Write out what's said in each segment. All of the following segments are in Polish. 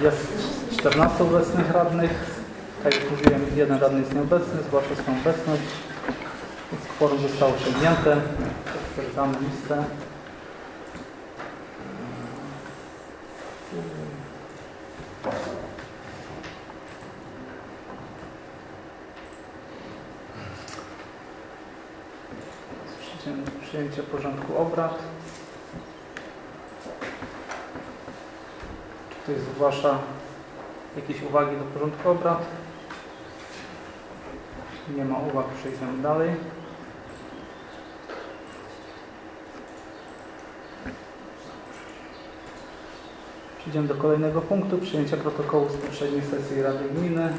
Jest 14 obecnych radnych. Tak jak mówiłem, jeden radny jest nieobecny, zgłasza swoją obecność. Więc kworum zostało osiągnięte. Potwierdzamy listę. Przyjęcie porządku obrad. Czy ktoś zgłasza jakieś uwagi do porządku obrad? Jeśli nie ma uwag, przejdziemy dalej. Przejdziemy do kolejnego punktu. Przyjęcie protokołu z poprzedniej sesji Rady Gminy.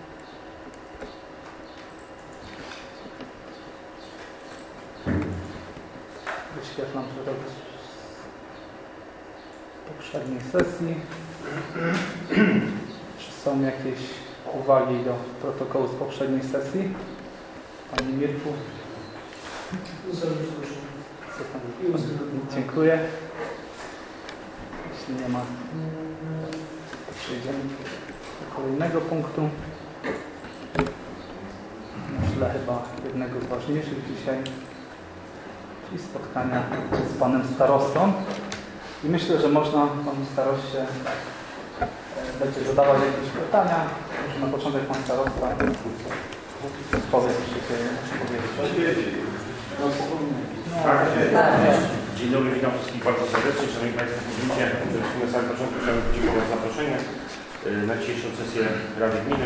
Wyświetlam protokół z poprzedniej sesji. Czy są jakieś uwagi do protokołu z poprzedniej sesji? Panie Mirku? Dziękuję. Jeśli nie ma, to przejdziemy do kolejnego punktu. Myślę chyba jednego z ważniejszych dzisiaj, czyli spotkania z panem starostą. I myślę, że można panu staroście będzie zadawać jakieś pytania. Może na początek pan starosta powie, co się powiedzieć. Dzień dobry, witam wszystkich bardzo serdecznie. Szanowni Państwo, pozwólcie, że na samym początku chciałbym podziękować za zaproszenie na dzisiejszą sesję Rady Gminy.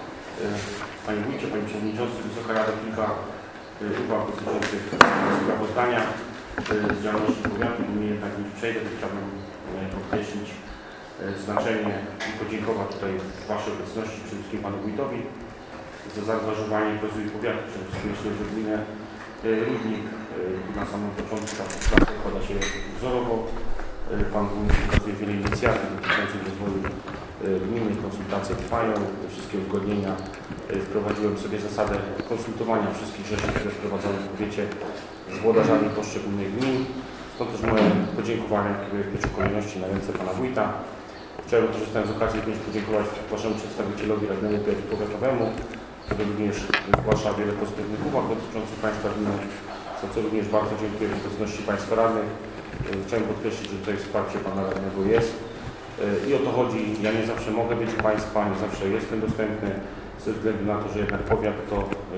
Panie Wójcie, Panie Przewodniczący, Wysoka Rada, kilka uwag dotyczących sprawozdania z działalności powiatu. Nie jednak nim przejdę, to chciałbym podkreślić znaczenie i podziękować tutaj w Waszej obecności przede wszystkim Panu Wójtowi za zaangażowanie w rozwój powiatu. Przede wszystkim myślę, że gminę Rudnik na samym początku ta praca układa się wzorowo. Pan Wójt pokazuje wiele inicjatyw dotyczących rozwoju gminy, konsultacje trwają, wszystkie uzgodnienia. Wprowadziłem sobie zasadę konsultowania wszystkich rzeczy, które wprowadzamy w powiecie z włodarzami poszczególnych gmin. Stąd też moje podziękowania w pierwszej kolejności na ręce Pana Wójta. Chciałbym, korzystając z okazji, również podziękować Waszemu przedstawicielowi radnemu powiatowemu, który również zgłasza wiele pozytywnych uwag dotyczących Państwa gminy, za co również bardzo dziękuję w obecności Państwa radnych. Chciałem podkreślić, że tutaj wsparcie Pana radnego jest i o to chodzi. Ja nie zawsze mogę być u Państwa, nie zawsze jestem dostępny, ze względu na to, że jednak powiat to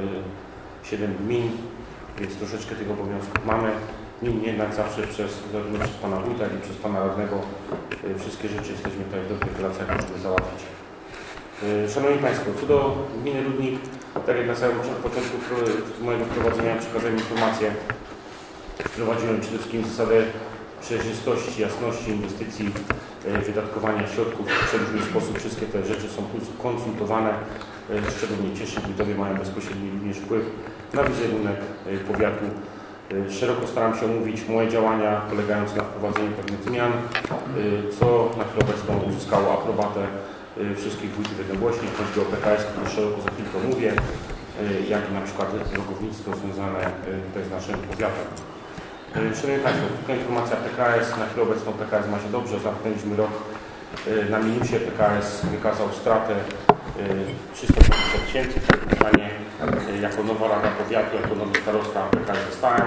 7 gmin, więc troszeczkę tych obowiązków mamy. Niemniej jednak zawsze zarówno przez Pana Wójta, jak i przez Pana radnego wszystkie rzeczy jesteśmy tutaj w dobrych relacjach, żeby załatwić. Szanowni Państwo, co do gminy Rudnik, tak jak na samym początku mojego wprowadzenia przekazałem informację, wprowadziłem przede wszystkim zasadę przejrzystości, jasności inwestycji, wydatkowania środków w przeróżny sposób. Wszystkie te rzeczy są konsultowane, z czego mnie cieszy. Wójtowie mają bezpośredni również wpływ na wizerunek powiatu. Szeroko staram się omówić moje działania polegające na wprowadzeniu pewnych zmian, co na chwilę obecną uzyskało aprobatę wszystkich wójtów jednogłośnie. Chodzi o PKS, który szeroko za chwilkę omówię, jak i na przykład drogownictwo związane tutaj z naszym powiatem. Szanowni Państwo, krótka informacja PKS. Na chwilę obecną PKS ma się dobrze. Zamknęliśmy rok na minusie. PKS wykazał stratę 320 000. W takim stanie jako nowa Rada Powiatu, jako nowy starosta PKS zostałem.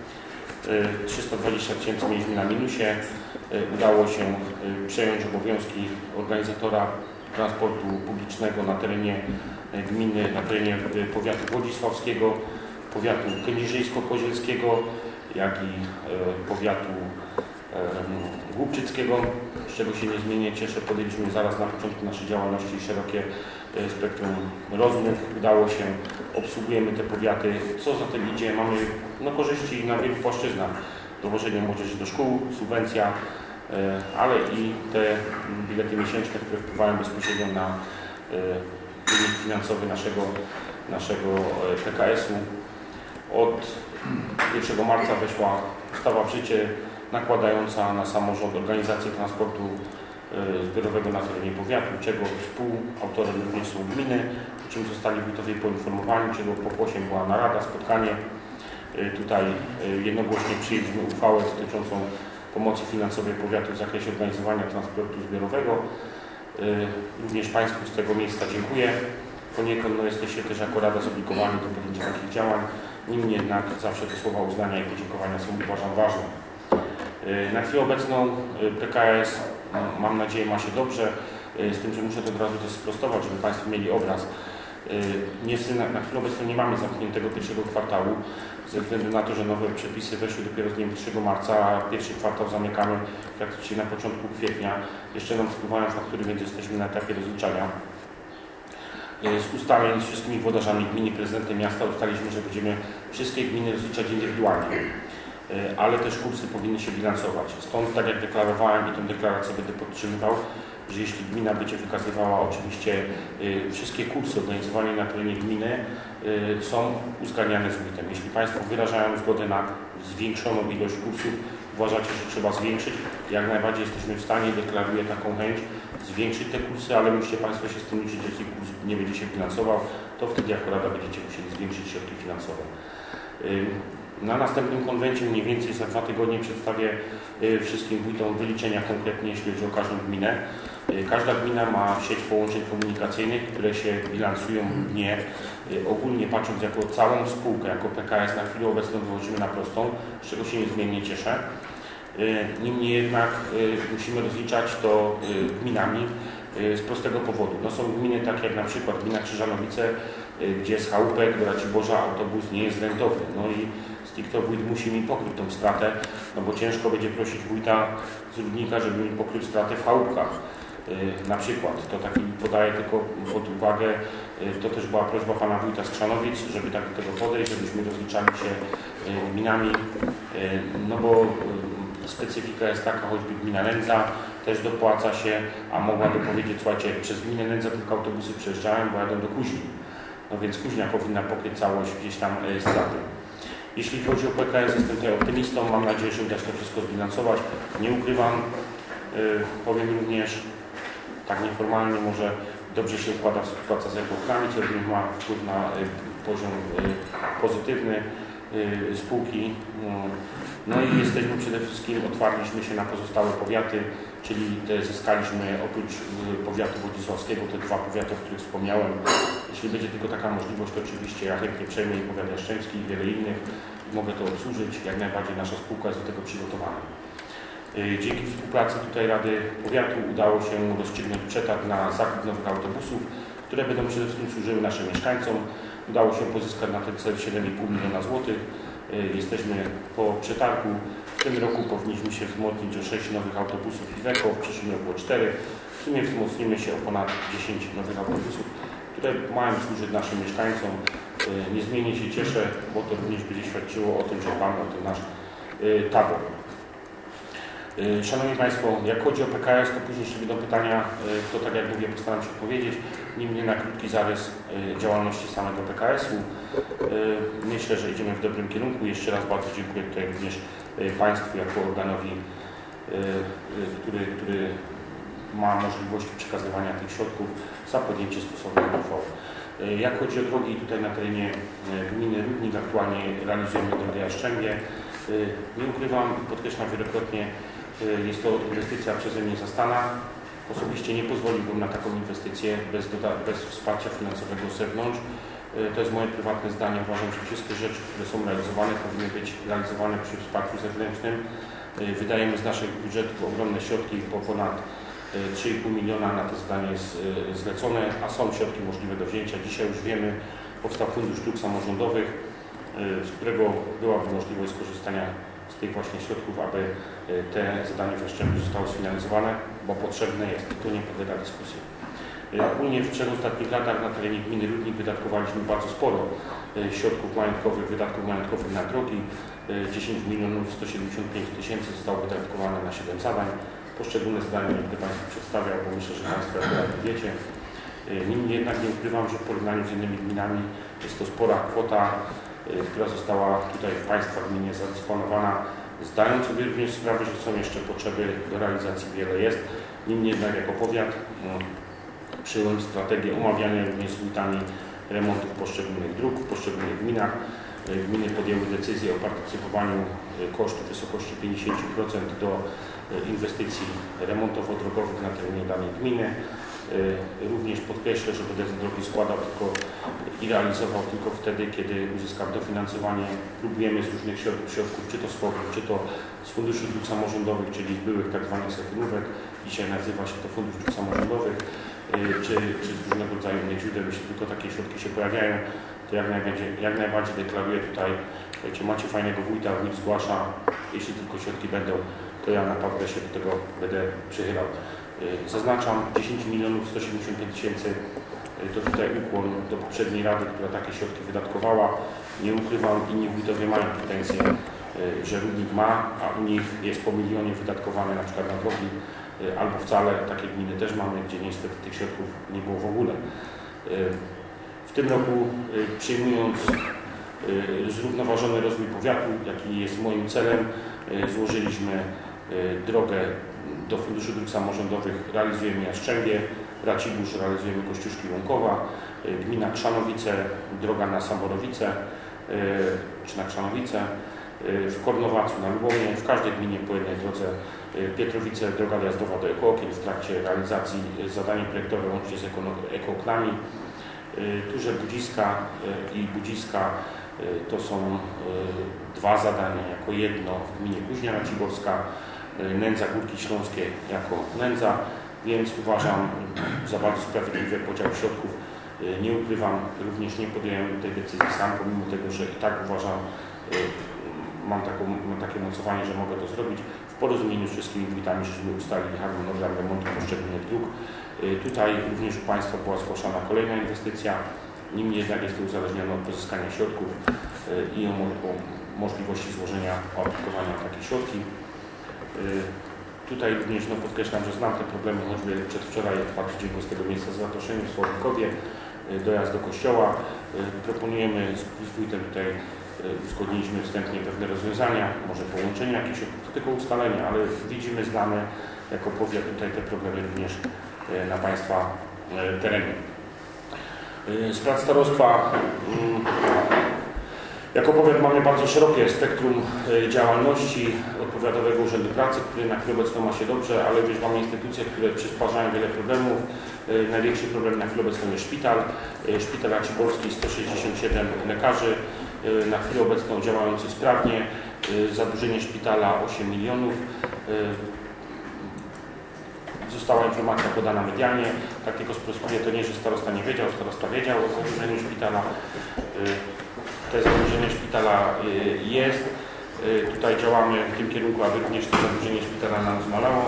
320 000 mieliśmy na minusie. Udało się przejąć obowiązki organizatora transportu publicznego na terenie gminy, na terenie powiatu wodzisławskiego, powiatu kędzierzyńsko-kozielskiego, jak i powiatu głubczyckiego, z czego się niezmiennie cieszę. Podjęliśmy zaraz na początku naszej działalności szerokie spektrum rozmów. Udało się, obsługujemy te powiaty. Co za tym idzie? Mamy korzyści na wielu płaszczyznach. Dowożenie młodzieży do szkół, subwencja, ale i te bilety miesięczne, które wpływają bezpośrednio na wynik finansowy naszego PKS-u. Od 1 marca weszła ustawa w życie nakładająca na samorząd organizację transportu zbiorowego na terenie powiatu, czego współautorem również są gminy, o czym zostali wójtowie poinformowani, czego pokłosiem była narada, spotkanie. Tutaj jednogłośnie przyjęliśmy uchwałę dotyczącą pomocy finansowej powiatu w zakresie organizowania transportu zbiorowego. Również Państwu z tego miejsca dziękuję. Poniekąd jesteście też jako Rada zobligowani do podjęcia takich działań. Niemniej jednak zawsze te słowa uznania i podziękowania są, uważam, ważne. Na chwilę obecną PKS, mam nadzieję, ma się dobrze, z tym, że muszę to od razu też sprostować, żeby Państwo mieli obraz. Na chwilę obecną nie mamy zamkniętego pierwszego kwartału, ze względu na to, że nowe przepisy weszły dopiero z dniem 1 marca, a pierwszy kwartał zamykamy praktycznie na początku kwietnia. Jeszcze nam spływają faktury, więc jesteśmy na etapie rozliczania. Z ustaleń z wszystkimi włodarzami gminy, prezydentem miasta ustaliliśmy, że będziemy wszystkie gminy rozliczać indywidualnie, ale też kursy powinny się bilansować. Stąd, tak jak deklarowałem i tę deklarację będę podtrzymywał, że jeśli gmina będzie wykazywała oczywiście wszystkie kursy organizowane na terenie gminy są uzgadniane z wójtem. Jeśli Państwo wyrażają zgodę na zwiększoną ilość kursów, uważacie, że trzeba zwiększyć, jak najbardziej jesteśmy w stanie, deklaruję taką chęć, zwiększyć te kursy, ale musicie Państwo się z tym liczyć, jeśli kurs nie będzie się finansował, to wtedy jako Rada będziecie musieli zwiększyć środki finansowe. Na następnym konwencie, mniej więcej za 2 tygodnie, przedstawię wszystkim wójtom wyliczenia konkretnie, jeśli chodzi o każdą gminę. Każda gmina ma sieć połączeń komunikacyjnych, które się bilansują lub nie. Ogólnie patrząc jako całą spółkę, jako PKS na chwilę obecną wychodzimy na prostą, z czego się niezmiennie cieszę. Niemniej jednak musimy rozliczać to gminami z prostego powodu. Są gminy takie jak na przykład gmina Krzyżanowice, gdzie z chałupek do Raciborza autobus nie jest rentowy. I stricte wójt musi mi pokryć tą stratę, bo ciężko będzie prosić wójta z Rudnika, żeby mi pokrył stratę w chałupkach. Na przykład, to taki podaję tylko pod uwagę, to też była prośba pana wójta z Krzanowic, żeby tak do tego podejść, żebyśmy rozliczali się gminami, bo specyfika jest taka, choćby gmina Nędza też dopłaca się, a mogłaby powiedzieć, słuchajcie, przez gminę Nędza tylko autobusy przejeżdżają, bo jadą do Kuźni. Więc Kuźnia powinna pokryć całość gdzieś tam straty. Jeśli chodzi o PKS, jestem tutaj optymistą, mam nadzieję, że uda się to wszystko zbilansować. Nie ukrywam, powiem również, tak nieformalnie, może dobrze się układa współpraca z ekokami, co również ma wpływ na poziom pozytywny spółki. I jesteśmy przede wszystkim, otwarliśmy się na pozostałe powiaty, czyli zyskaliśmy oprócz powiatu wodzisławskiego te 2 powiaty, o których wspomniałem. Jeśli będzie tylko taka możliwość, to oczywiście ja chętnie przejmę i powiat jaszczębski i wiele innych. Mogę to obsłużyć, jak najbardziej nasza spółka jest do tego przygotowana. Dzięki współpracy tutaj Rady Powiatu udało się rozstrzygnąć przetarg na zakup nowych autobusów, które będą przede wszystkim służyły naszym mieszkańcom. Udało się pozyskać na ten cel 7,5 miliona złotych. Jesteśmy po przetargu. W tym roku powinniśmy się wzmocnić o 6 nowych autobusów Iveco, w przyszłym roku o 4. W sumie wzmocnimy się o ponad 10 nowych autobusów, które mają służyć naszym mieszkańcom. Niezmiennie się cieszę, bo to również będzie świadczyło o tym, że dbamy o ten nasz tabor. Szanowni Państwo, jak chodzi o PKS, to później jeszcze będą pytania, to tak jak mówię, postaram się odpowiedzieć. Niemniej na krótki zarys działalności samego PKS-u. Myślę, że idziemy w dobrym kierunku. Jeszcze raz bardzo dziękuję tutaj również Państwu jako organowi, który ma możliwość przekazywania tych środków za podjęcie stosownych uchwał. Jak chodzi o drogi, tutaj na terenie gminy Rudnik aktualnie realizujemy drogę Jaszczębie. Nie ukrywam, podkreślam wielokrotnie, jest to inwestycja przeze mnie zastana. Osobiście nie pozwoliłbym na taką inwestycję bez wsparcia finansowego z zewnątrz. To jest moje prywatne zdanie. Uważam, że wszystkie rzeczy, które są realizowane, powinny być realizowane przy wsparciu zewnętrznym. Wydajemy z naszych budżetów ogromne środki, bo ponad 3,5 miliona na to zadanie jest zlecone, a są środki możliwe do wzięcia. Dzisiaj już wiemy, powstał Fundusz Dróg Samorządowych, z którego byłaby możliwość skorzystania z tych właśnie środków, aby te zadanie w Jaszczębiu zostało sfinalizowane, bo potrzebne jest, to nie podlega dyskusji. Ogólnie w 3 ostatnich latach na terenie gminy Rudnik wydatkowaliśmy bardzo sporo środków majątkowych, wydatków majątkowych na drogi. 10 milionów 175 tysięcy zostało wydatkowane na 7 zadań. Poszczególne zadania nie będę Państwu przedstawiał, bo myślę, że Państwo wiecie. Niemniej jednak nie ukrywam, że w porównaniu z innymi gminami jest to spora kwota, która została tutaj w Państwa gminie zadysponowana, zdając sobie również sprawę, że są jeszcze potrzeby do realizacji, wiele jest. Niemniej jednak jako powiat przyjąłem strategię omawiania również z wójtami remontów poszczególnych dróg w poszczególnych gminach. gminy podjęły decyzję o partycypowaniu kosztów w wysokości 50% do inwestycji remontowo-drogowych na terenie danej gminy. Również podkreślę, że będę te drogi składał tylko i realizował tylko wtedy, kiedy uzyskam dofinansowanie. Próbujemy z różnych środków, czy to z FOG, czy to z Funduszu Dróg Samorządowych, czyli z byłych tak zwanych sektorówek, dzisiaj nazywa się to Fundusz Dróg Samorządowych, czy z różnego rodzaju innych źródeł. Jeśli tylko takie środki się pojawiają, to jak najbardziej deklaruję tutaj, wiecie, macie fajnego wójta, wójt zgłasza, jeśli tylko środki będą, to ja naprawdę się do tego będę przychylał. Zaznaczam 10 175 000, to tutaj ukłon do poprzedniej rady, która takie środki wydatkowała. Nie ukrywam, inni wójtowie mają pretensje, że Rudnik ma, a u nich jest po milionie wydatkowane na przykład na drogi, albo wcale, takie gminy też mamy, gdzie niestety tych środków nie było w ogóle. W tym roku, przyjmując zrównoważony rozwój powiatu, jaki jest moim celem, złożyliśmy drogę do Funduszu Dróg Samorządowych, realizujemy Jastrzębie, Racibórz, realizujemy Kościuszki Łąkowa, gmina Krzanowice, droga na Saborowice, czy na Krzanowice, w Kornowacu na Lubomie, w każdej gminie po jednej drodze, Pietrowice, droga jazdowa do Ekookien w trakcie realizacji zadania projektowe łącznie z ekooknami, Turze Budziska i Budziska to są dwa zadania jako jedno w gminie Kuźnia Raciborska, Nędza Górki Śląskie jako Nędza, więc uważam za bardzo sprawiedliwy podział środków. Nie ukrywam, również nie podjąłem tej decyzji sam, pomimo tego, że i tak uważam, mam takie mocowanie, że mogę to zrobić w porozumieniu z wszystkimi wójtami, żeśmy ustalili harmonogram remontu poszczególnych dróg. Tutaj również u Państwa była zgłaszana kolejna inwestycja, niemniej jednak jest to uzależnione od pozyskania środków i o możliwości złożenia aplikowania o takie środki. Tutaj również podkreślam, że znam te problemy, choćby przedwczoraj bardzo dziękuję z tego miejsca za zaproszenie w Słowikowie, dojazd do kościoła. Proponujemy z wójtem tutaj, uzgodniliśmy wstępnie pewne rozwiązania, może połączenie jakichś, to tylko ustalenie, ale widzimy, znamy jako powiat tutaj te problemy również na Państwa terenie. Z prac starostwa jako powiat mamy bardzo szerokie spektrum działalności od Powiatowego Urzędu Pracy, który na chwilę obecną ma się dobrze, ale już mamy instytucje, które przysparzają wiele problemów. Największy problem na chwilę obecną jest szpital. Szpital Raciborski, 167 lekarzy, na chwilę obecną działający sprawnie. Zadłużenie szpitala 8 milionów. Została informacja podana medialnie, tak tylko sprostuję, to nie, że starosta nie wiedział, starosta wiedział o zadłużeniu szpitala. To zadłużenie szpitala jest. Tutaj działamy w tym kierunku, aby również to zadłużenie szpitala nam zmalało.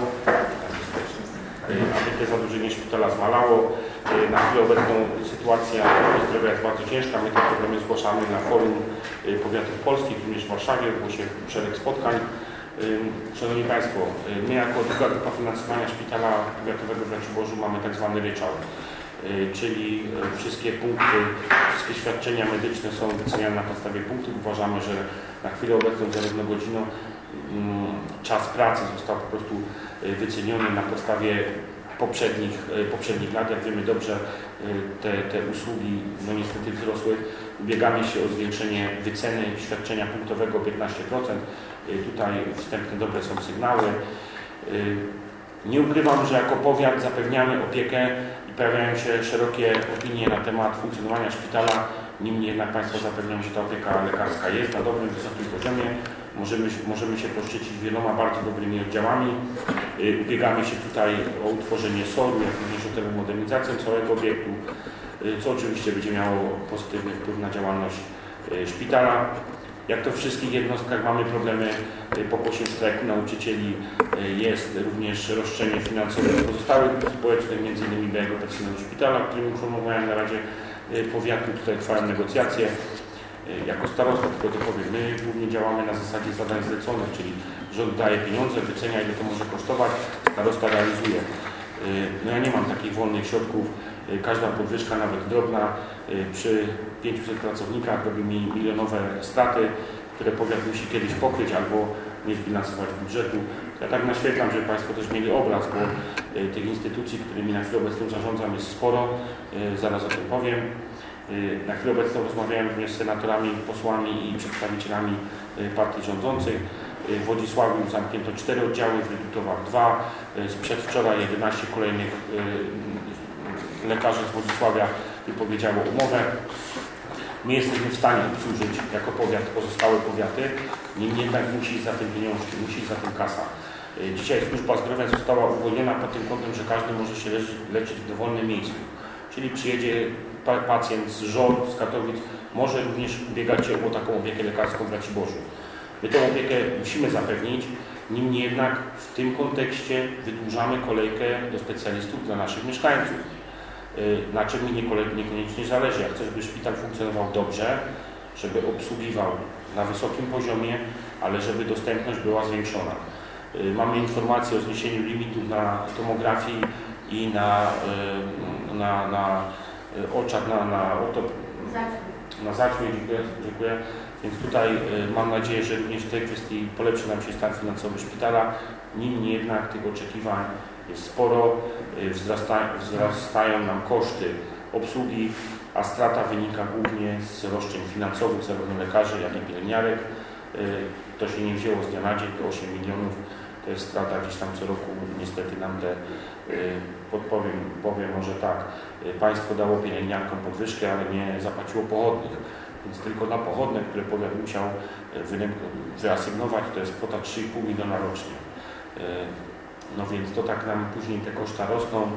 Aby to zadłużenie szpitala zmalało. Na chwilę obecną sytuacja zdrowia jest bardzo ciężka. My te problemy zgłaszamy na forum powiatów polskich, również w Warszawie, było się szereg spotkań. Szanowni Państwo, my jako druga grupa finansowania szpitala powiatowego w Raciborzu mamy tak zwany ryczałt, czyli wszystkie punkty, wszystkie świadczenia medyczne są wyceniane na podstawie punktów. Uważamy, że na chwilę obecną zarówno godziną, czas pracy został po prostu wyceniony na podstawie poprzednich lat. Jak wiemy dobrze, te usługi no niestety wzrosły. Ubiegamy się o zwiększenie wyceny świadczenia punktowego o 15%. Tutaj wstępne dobre są sygnały. Nie ukrywam, że jako powiat zapewniamy opiekę i pojawiają się szerokie opinie na temat funkcjonowania szpitala. Niemniej jednak Państwo zapewniam, że ta opieka lekarska jest na dobrym, wysokim poziomie. Możemy się poszczycić wieloma bardzo dobrymi oddziałami. Ubiegamy się tutaj o utworzenie SOR-u, jak również o termomodernizację całego obiektu, co oczywiście będzie miało pozytywny wpływ na działalność szpitala. Jak to w wszystkich jednostkach mamy problemy, pokłosie strajku nauczycieli, jest również roszczenie finansowe pozostałych społecznych, m.in. białego personelu szpitala, o którym informowałem na Radzie Powiatu. Tutaj trwają negocjacje. Jako starosta, tylko to powiem, my głównie działamy na zasadzie zadań zleconych, czyli rząd daje pieniądze, wycenia, ile to może kosztować, starosta realizuje. No ja nie mam takich wolnych środków. Każda podwyżka, nawet drobna, przy 500 pracownikach robi mi milionowe straty, które powiat musi kiedyś pokryć albo nie zbilansować budżetu. Ja tak naświetlam, żeby Państwo też mieli obraz, bo tych instytucji, którymi na chwilę obecną zarządzam, jest sporo, zaraz o tym powiem. Na chwilę obecną rozmawiałem również z senatorami, posłami i przedstawicielami partii rządzących. W Wodzisławiu zamknięto 4 oddziały, w Redutowach 2. Przedwczoraj 11 kolejnych lekarzy z Wodzisławia wypowiedziało umowę. My jesteśmy w stanie obsłużyć jako powiat pozostałe powiaty, niemniej jednak musi za tym pieniążki, musi za tym kasa. Dzisiaj służba zdrowia została uwolniona pod tym kątem, że każdy może się leczyć w dowolnym miejscu. Czyli przyjedzie pacjent z Żor, z Katowic, może również ubiegać się o taką opiekę lekarską w Raciborzu. My tę opiekę musimy zapewnić, niemniej jednak w tym kontekście wydłużamy kolejkę do specjalistów dla naszych mieszkańców. Na czym mi niekoniecznie zależy. Ja chcę, żeby szpital funkcjonował dobrze, żeby obsługiwał na wysokim poziomie, ale żeby dostępność była zwiększona. Mamy informację o zniesieniu limitów na tomografii i na oczach, na zaćmie, dziękuję. Więc tutaj mam nadzieję, że również w tej kwestii polepszy nam się stan finansowy szpitala. Niemniej jednak tych oczekiwań jest sporo, wzrastają nam koszty obsługi, a strata wynika głównie z roszczeń finansowych zarówno lekarzy, jak i pielęgniarek. To się nie wzięło z dnia na dzień, to 8 milionów. To jest strata gdzieś tam co roku. Niestety nam te, powiem może tak, państwo dało pielęgniarkom podwyżkę, ale nie zapłaciło pochodnych. Więc tylko na pochodne, które powiat musiał wyasygnować, to jest kwota 3,5 miliona rocznie. No więc to tak nam później te koszta rosną.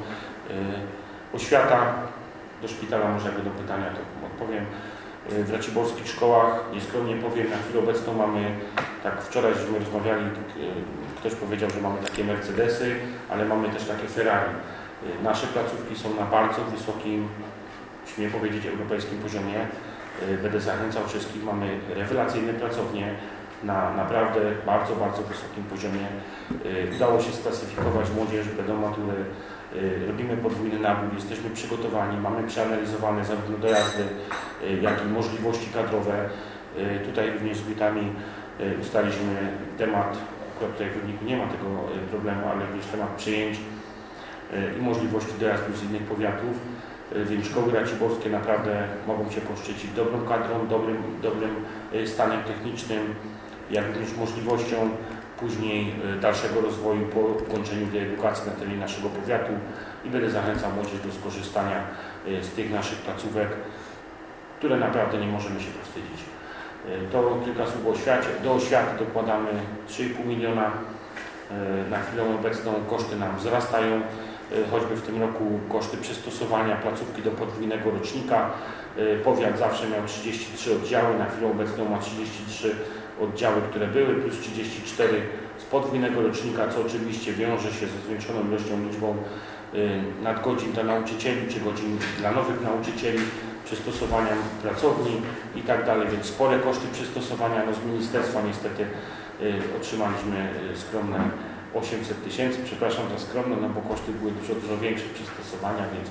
Oświata do szpitala, może jak będą pytania, to odpowiem. W raciborskich szkołach, nieskromnie powiem, na chwilę obecną mamy, tak wczoraj żeśmy rozmawiali, ktoś powiedział, że mamy takie Mercedesy, ale mamy też takie Ferrari. Nasze placówki są na bardzo wysokim, śmiem powiedzieć, europejskim poziomie. Będę zachęcał wszystkich, mamy rewelacyjne pracownie na naprawdę bardzo, bardzo wysokim poziomie. Udało się sklasyfikować młodzież, będą matury, robimy podwójny nabór, jesteśmy przygotowani, mamy przeanalizowane zarówno dojazdy, jak i możliwości kadrowe. Tutaj również z wójtami ustaliliśmy temat, akurat tutaj w Rybniku nie ma tego problemu, ale również temat przyjęć i możliwości dojazdu z innych powiatów. Więc szkoły raciborskie naprawdę mogą się poszczycić dobrą kadrą, dobrym stanem technicznym, jak również możliwością później dalszego rozwoju po włączeniu do edukacji na terenie naszego powiatu i będę zachęcał młodzież do skorzystania z tych naszych placówek, które naprawdę nie możemy się powstydzić. To kilka słów o oświacie. Do oświaty dokładamy 3,5 miliona. Na chwilę obecną koszty nam wzrastają. Choćby w tym roku koszty przystosowania placówki do podwójnego rocznika. Powiat zawsze miał 33 oddziały, na chwilę obecną ma 33 oddziały, które były, plus 34 z podwójnego rocznika, co oczywiście wiąże się ze zwiększoną liczbą nadgodzin dla nauczycieli, czy godzin dla nowych nauczycieli, przystosowania pracowni i tak dalej, więc spore koszty przystosowania. No z ministerstwa niestety otrzymaliśmy skromne 800 000, przepraszam za skromne, no bo koszty były dużo większe przystosowania, więc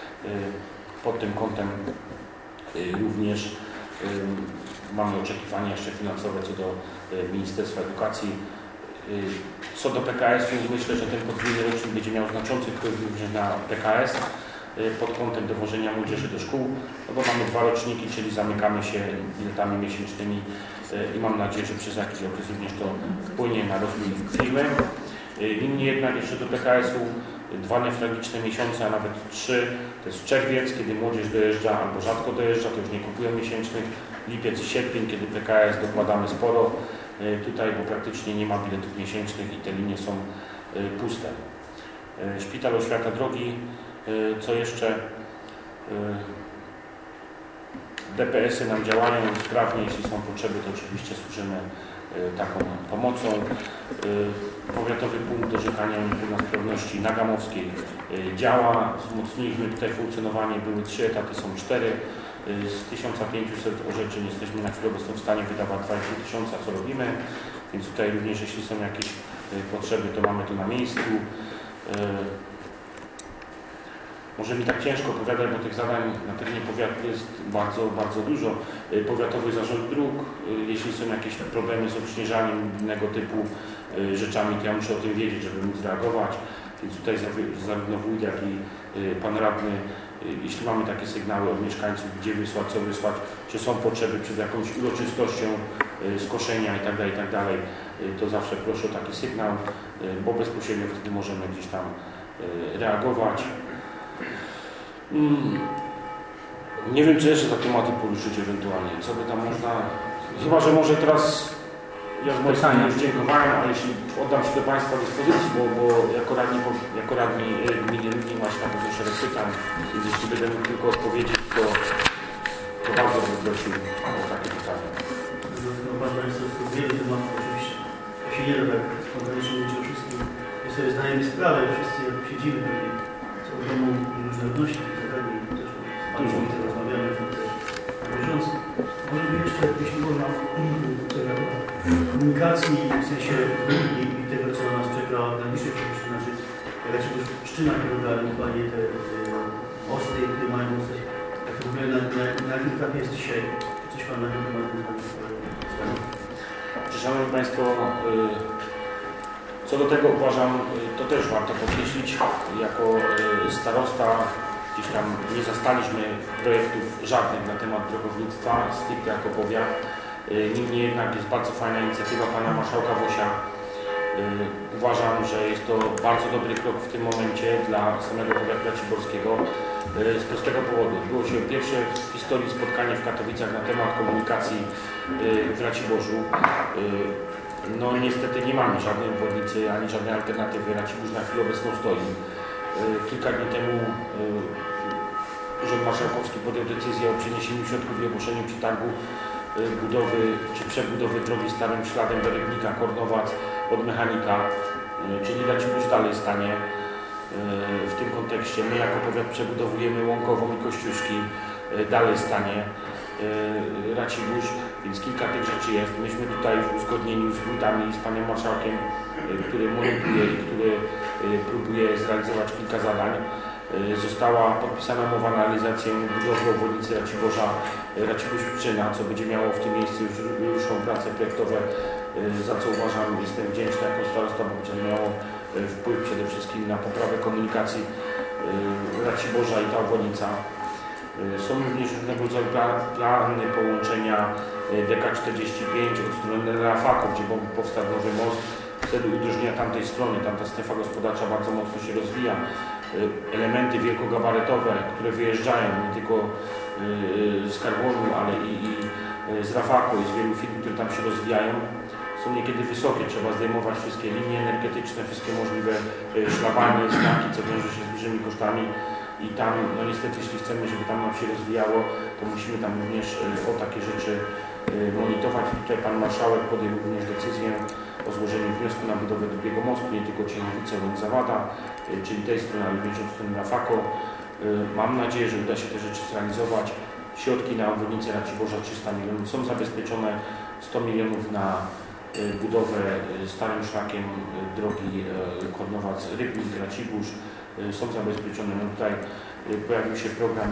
pod tym kątem również mamy oczekiwania jeszcze finansowe co do Ministerstwa Edukacji. Co do PKS-u, myślę, że ten podwójny rocznik będzie miał znaczący wpływ również na PKS pod kątem dowożenia młodzieży do szkół, no bo mamy 2 roczniki, czyli zamykamy się biletami miesięcznymi i mam nadzieję, że przez jakiś okres również to wpłynie na rozwój firmy. Niemniej jednak jeszcze do PKS-u 2 newralgiczne miesiące, a nawet 3, to jest czerwiec, kiedy młodzież dojeżdża albo rzadko dojeżdża, to już nie kupują miesięcznych, lipiec i sierpień, kiedy PKS dokładamy sporo tutaj, bo praktycznie nie ma biletów miesięcznych i te linie są puste. Szpital Oświata Drogi, co jeszcze? DPS-y nam działają sprawnie, jeśli są potrzeby, to oczywiście służymy taką pomocą. Powiatowy punkt orzekania o niepełnosprawności na Gamowskiej działa. Wzmocniliśmy tutaj funkcjonowanie, były 3 etaty, są 4. Z 1500 orzeczeń jesteśmy na chwilę obecną w stanie wydawać 2500, co robimy. Więc tutaj również, jeśli są jakieś potrzeby, to mamy to na miejscu. Może mi tak ciężko opowiadać, bo tych zadań na terenie powiatu jest bardzo, bardzo dużo. Powiatowy Zarząd Dróg, jeśli są jakieś problemy z obśnieżaniem innego typu rzeczami, to ja muszę o tym wiedzieć, żeby móc reagować. Więc tutaj zarówno wójt, jak i pan radny, jeśli mamy takie sygnały od mieszkańców, gdzie wysłać, co wysłać, czy są potrzeby przed jakąś uroczystością skoszenia itd., to zawsze proszę o taki sygnał, bo bezpośrednio wtedy możemy gdzieś tam reagować. Nie wiem, co jeszcze za tematy poruszyć ewentualnie, co by tam można... Chyba, że może teraz ja z mojej strony już dziękowałem, ale jeśli oddam się do Państwa dyspozycji, bo jako radni gminy Lublin macie na pewno szereg pytań, więc jeśli będę mógł tylko odpowiedzieć, to bardzo bym prosił o takie pytania. No Pan Państwo, jest to wiele tematów oczywiście. To się nie da tak spontanicznie mówić o wszystkim. My sobie zdajemy sprawę, wszyscy jak siedzimy pewnie co do domu różne odnośnie, zapewne też z Panem tutaj rozmawiamy w bieżąco. Może by jeszcze, jeśli można, komunikacji w sensie i tego, co nas czeka w najbliższych przyszłości, znaczy Pszczyna Droga, Panie, te mosty, które mają zostać, tak w ogóle na jakim etapie jest dzisiaj? Czy coś Pan na ten temat mówi? Szanowni Państwo, co do tego uważam, to też warto podkreślić, jako starosta gdzieś tam nie zastaliśmy projektów żadnych na temat drogownictwa, stricte jako powiat. Niemniej jednak jest bardzo fajna inicjatywa Pana Marszałka Wosia. Uważam, że jest to bardzo dobry krok w tym momencie dla samego powiatu raciborskiego z prostego powodu. Było się pierwsze w historii spotkanie w Katowicach na temat komunikacji w Raciborzu. No niestety nie mamy żadnej obwodnicy ani żadnej alternatywy. Racibórz na chwilę obecną stoi. Kilka dni temu Urząd Marszałkowski podjął decyzję o przeniesieniu środków i ogłoszeniu przetargu budowy czy przebudowy drogi starym śladem do Rybnika, Kornowac od Mechanika, czyli Racibórz dalej stanie w tym kontekście. My jako powiat przebudowujemy Łąkową i Kościuszki, dalej stanie Racibórz, więc kilka tych rzeczy jest. Myśmy tutaj w uzgodnieniu z wójtami i z panem marszałkiem, który monitoruje i który próbuje zrealizować kilka zadań. Została podpisana umowa na realizację budowy obwodnicy Raciborza, Racibórz-Pszczyna, co będzie miało w tym miejscu już ruszą prace projektowe, za co uważam, jestem wdzięczny jako starosta, bo będzie miało wpływ przede wszystkim na poprawę komunikacji Raciborza i ta obwodnica. Są również różnego rodzaju plany połączenia DK45 od strony Rafaków, gdzie powstał nowy most w celu udrożnienia tamtej strony. Tamta strefa gospodarcza bardzo mocno się rozwija. Elementy wielkogabarytowe, które wyjeżdżają nie tylko z Karbonu, ale i z Rafaku i z wielu firm, które tam się rozwijają, są niekiedy wysokie. Trzeba zdejmować wszystkie linie energetyczne, wszystkie możliwe szlabany, znaki, co wiąże się z dużymi kosztami. I tam, no niestety, jeśli chcemy, żeby tam nam się rozwijało, to musimy tam również o takie rzeczy monitorować. Tutaj Pan Marszałek podjął również decyzję o złożeniu wniosku na budowę drugiego mostu, nie tylko Ciemnowice, bądź Zawada, czyli tej strony, ale również od strony Rafako. Mam nadzieję, że uda się te rzeczy zrealizować. Środki na obwodnicę Raciborza 300 milionów są zabezpieczone, 100 milionów na budowę starym szlakiem drogi Kornowac-Rybnik, Racibórz są zabezpieczone. No tutaj pojawił się program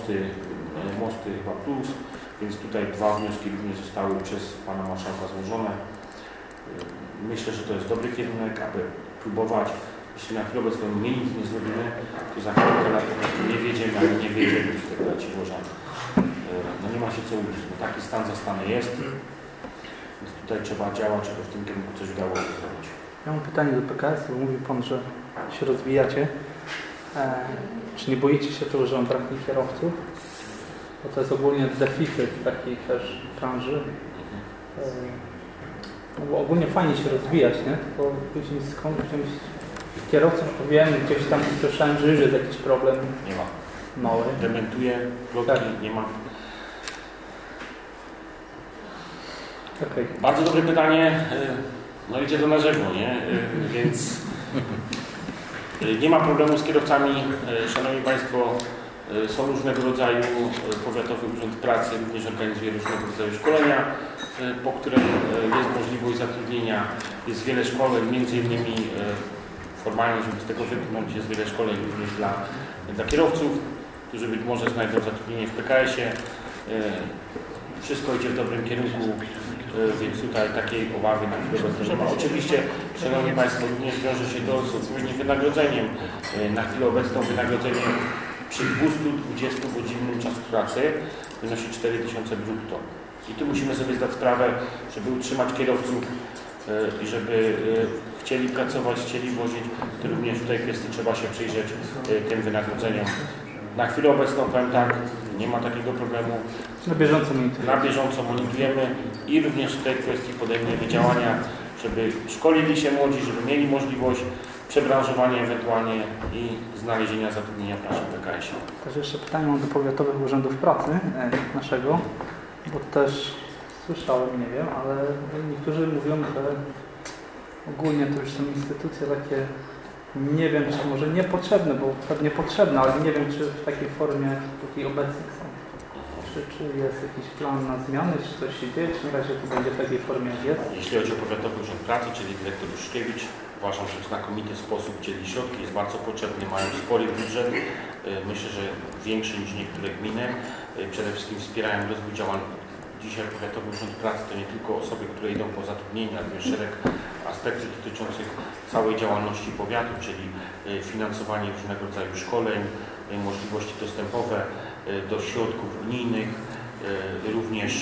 Mosty chyba Plus, więc tutaj dwa wnioski również zostały przez Pana Marszałka złożone. Myślę, że to jest dobry kierunek, aby próbować. Jeśli na chwilę obecną nic nie zrobimy, to za kilka lat po prostu nie wiedziemy, ale nie wiedziemy z tego Raciborza. No nie ma się co uczyć, bo taki stan zastany jest, więc tutaj trzeba działać, żeby w tym kierunku coś udało się zrobić. Ja mam pytanie do PKS, bo mówił Pan, że się rozwijacie. Czy nie boicie się tego, że braknie kierowców? Bo to jest ogólnie deficyt takiej też branży. No bo ogólnie fajnie się rozwijać, nie? Tylko później skąd wziąć kierowców, powiem, gdzieś tam słyszałem, że już jest jakiś problem. Nie ma. Mały. Dementuję, plotki, tak. Nie ma. Okay. Bardzo dobre pytanie. No idzie to na żywno, nie? Więc nie ma problemu z kierowcami. Szanowni Państwo, są różnego rodzaju Powiatowy Urząd Pracy, również organizuje różnego rodzaju szkolenia, po którym jest możliwość zatrudnienia. Jest wiele szkoleń, między innymi formalnie, żeby z tego wypchnąć, jest wiele szkoleń również dla kierowców, którzy być może znajdą zatrudnienie w PKS-ie. Wszystko idzie w dobrym kierunku. więc tutaj takiej obawy na chwilę obecną nie ma. Oczywiście, Szanowni Państwo, również wiąże się to z odpowiednim wynagrodzeniem. Na chwilę obecną wynagrodzenie przy 220-godzinnym czasu pracy wynosi 4000 brutto. I tu musimy sobie zdać sprawę, żeby utrzymać kierowców i żeby chcieli pracować, chcieli wozić, to również w tej kwestii trzeba się przyjrzeć tym wynagrodzeniom. Na chwilę obecną powiem tak, nie ma takiego problemu. Na bieżąco monitorujemy i również w tej kwestii podejmiemy działania, żeby szkolili się młodzi, żeby mieli możliwość przebranżowania ewentualnie i znalezienia zatrudnienia w naszym PKS-ie. Też jeszcze pytanie mam do powiatowych urzędów pracy naszego, bo też słyszałem, nie wiem, ale niektórzy mówią, że ogólnie to już są instytucje takie, nie wiem, czy może niepotrzebne, bo pewnie potrzebne, ale nie wiem, czy w takiej formie, w jakiej obecnie są. Czy jest jakiś plan na zmiany, czy coś się dzieje, czy na razie to będzie w takiej formie, jak jest? Jeśli chodzi o Powiatowy Urząd Pracy, czyli dyrektor Juszkiewicz, uważam, że w znakomity sposób dzieli środki, jest bardzo potrzebny, mają spory budżet, myślę, że większy niż niektóre gminy. Przede wszystkim wspierają rozwój działań. Dzisiaj Powiatowy Urząd Pracy to nie tylko osoby, które idą po zatrudnieniu, ale również szereg aspektów dotyczących całej działalności powiatu, czyli finansowanie różnego rodzaju szkoleń, możliwości dostępowe do środków unijnych, również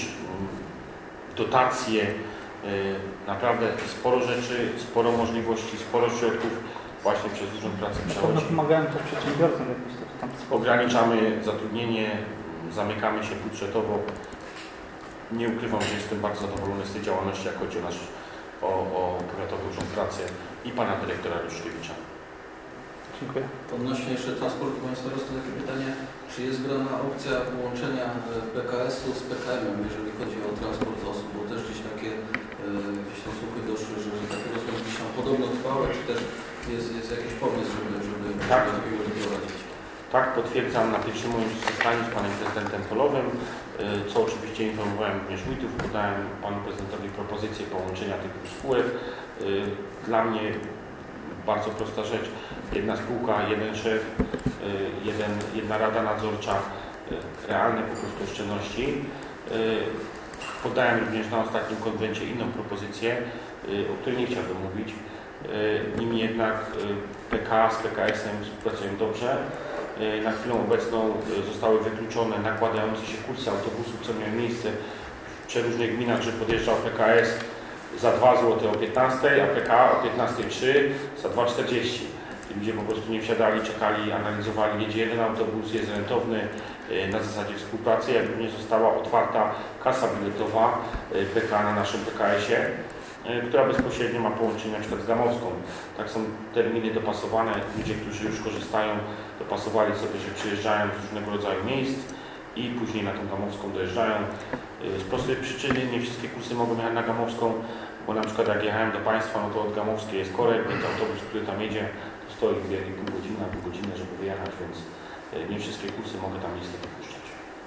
dotacje, naprawdę sporo rzeczy, sporo możliwości, sporo środków właśnie przez Urząd Pracy przechodzi. Pomagają to przedsiębiorcom w jakiś tam sposób. Ograniczamy zatrudnienie, zamykamy się budżetowo. Nie ukrywam, że jestem bardzo zadowolony z tej działalności, jak chodzi o Powiatowy Urząd Pracy i pana dyrektora Juszkiewicza. Dziękuję. Odnośnie jeszcze transportu, panie starosto, takie pytanie, czy jest grana opcja połączenia PKS-u z PKM-em, jeżeli chodzi o transport osób, bo też gdzieś gdzieś tam słuchy doszły, że takie rozwiązania gdzieś tam podobno trwałe, czy też jest jakiś pomysł, żeby takiego doprowadzić? Tak, potwierdzam na pierwszym moim spotkaniu z panem prezydentem Polowym, co oczywiście informowałem również wójtów, podałem panu prezydentowi propozycję połączenia tych spółek. Dla mnie bardzo prosta rzecz. Jedna spółka, jeden szef, jedna rada nadzorcza, realne po prostu oszczędności. Podałem również na ostatnim konwencie inną propozycję, o której nie chciałbym mówić. Niemniej jednak PK z PKS-em współpracują dobrze. Na chwilę obecną zostały wykluczone nakładające się kursy autobusów, co miało miejsce w przeróżnych gminach, że podjeżdżał PKS za 2 zł o 15, a PK o 15,3 za 2,40. Ludzie po prostu nie wsiadali, czekali, analizowali, jedzie jeden autobus, jest rentowny na zasadzie współpracy, jak również została otwarta kasa biletowa PK na naszym PKS-ie, która bezpośrednio ma połączenie na przykład z Gamowską. Tak są terminy dopasowane, ludzie, którzy już korzystają, dopasowali sobie, że przyjeżdżają z różnego rodzaju miejsc i później na tą Gamowską dojeżdżają. Z prostej przyczyny nie wszystkie kursy mogą jechać na Gamowską, bo na przykład jak jechałem do Państwa, no to od Gamowskiej jest korek, więc autobus, który tam jedzie, to stoi pół godziny, żeby wyjechać, więc nie wszystkie kursy mogę tam niestety puszczać.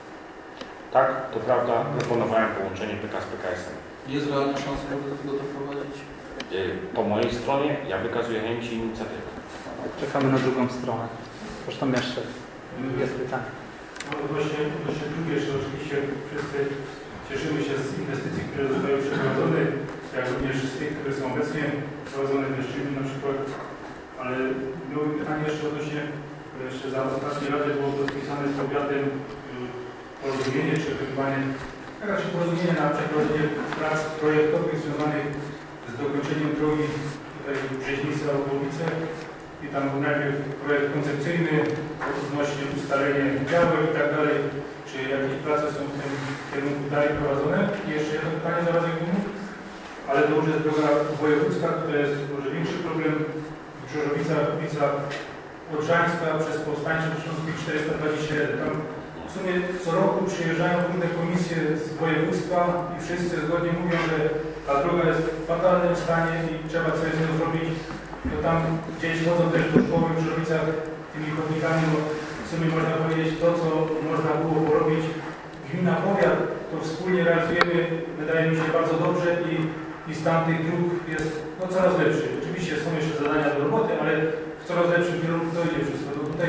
Tak, to prawda, proponowałem połączenie PK z PKS-em. Jest realna szansa, żeby do tego doprowadzić? Po mojej stronie ja wykazuję chęć i inicjatywę. Czekamy na drugą stronę. Zresztą jeszcze jest pytanie. No właśnie drugie, że oczywiście wszyscy cieszymy się z inwestycji, które zostały przeprowadzone, jak również z tych, które są obecnie prowadzone w Leszczynie na przykład. Ale było pytanie jeszcze odnośnie, jeszcze za ostatniej Rady było podpisane z powiatem porozumienie, czy wykonywanie, raczej porozumienie na przeprowadzenie prac projektowych związanych z dokończeniem drogi Brzeźnica-Łowice. I tam był najpierw projekt koncepcyjny, odnośnie ustalenie działek i tak dalej, czy jakieś prace są w tym kierunku dalej prowadzone. I jeszcze jedno pytanie do Rady Gminy, ale to już jest droga wojewódzka, to jest może większy problem. Brzeżowica, Odrzańska przez Powstańczych Śląskich 421. Tam w sumie co roku przyjeżdżają różne komisje z województwa i wszyscy zgodnie mówią, że ta droga jest w fatalnym stanie i trzeba coś z nią zrobić. To tam gdzieś chodzą też do szkoły w Brzeżowicach tymi chodnikami, bo w sumie można powiedzieć to, co można było porobić. Gmina, powiat to wspólnie realizujemy, wydaje mi się, bardzo dobrze i stan tych dróg jest coraz lepszy. Oczywiście są jeszcze zadania do roboty, ale w coraz lepszym kierunku to idzie wszystko. To tutaj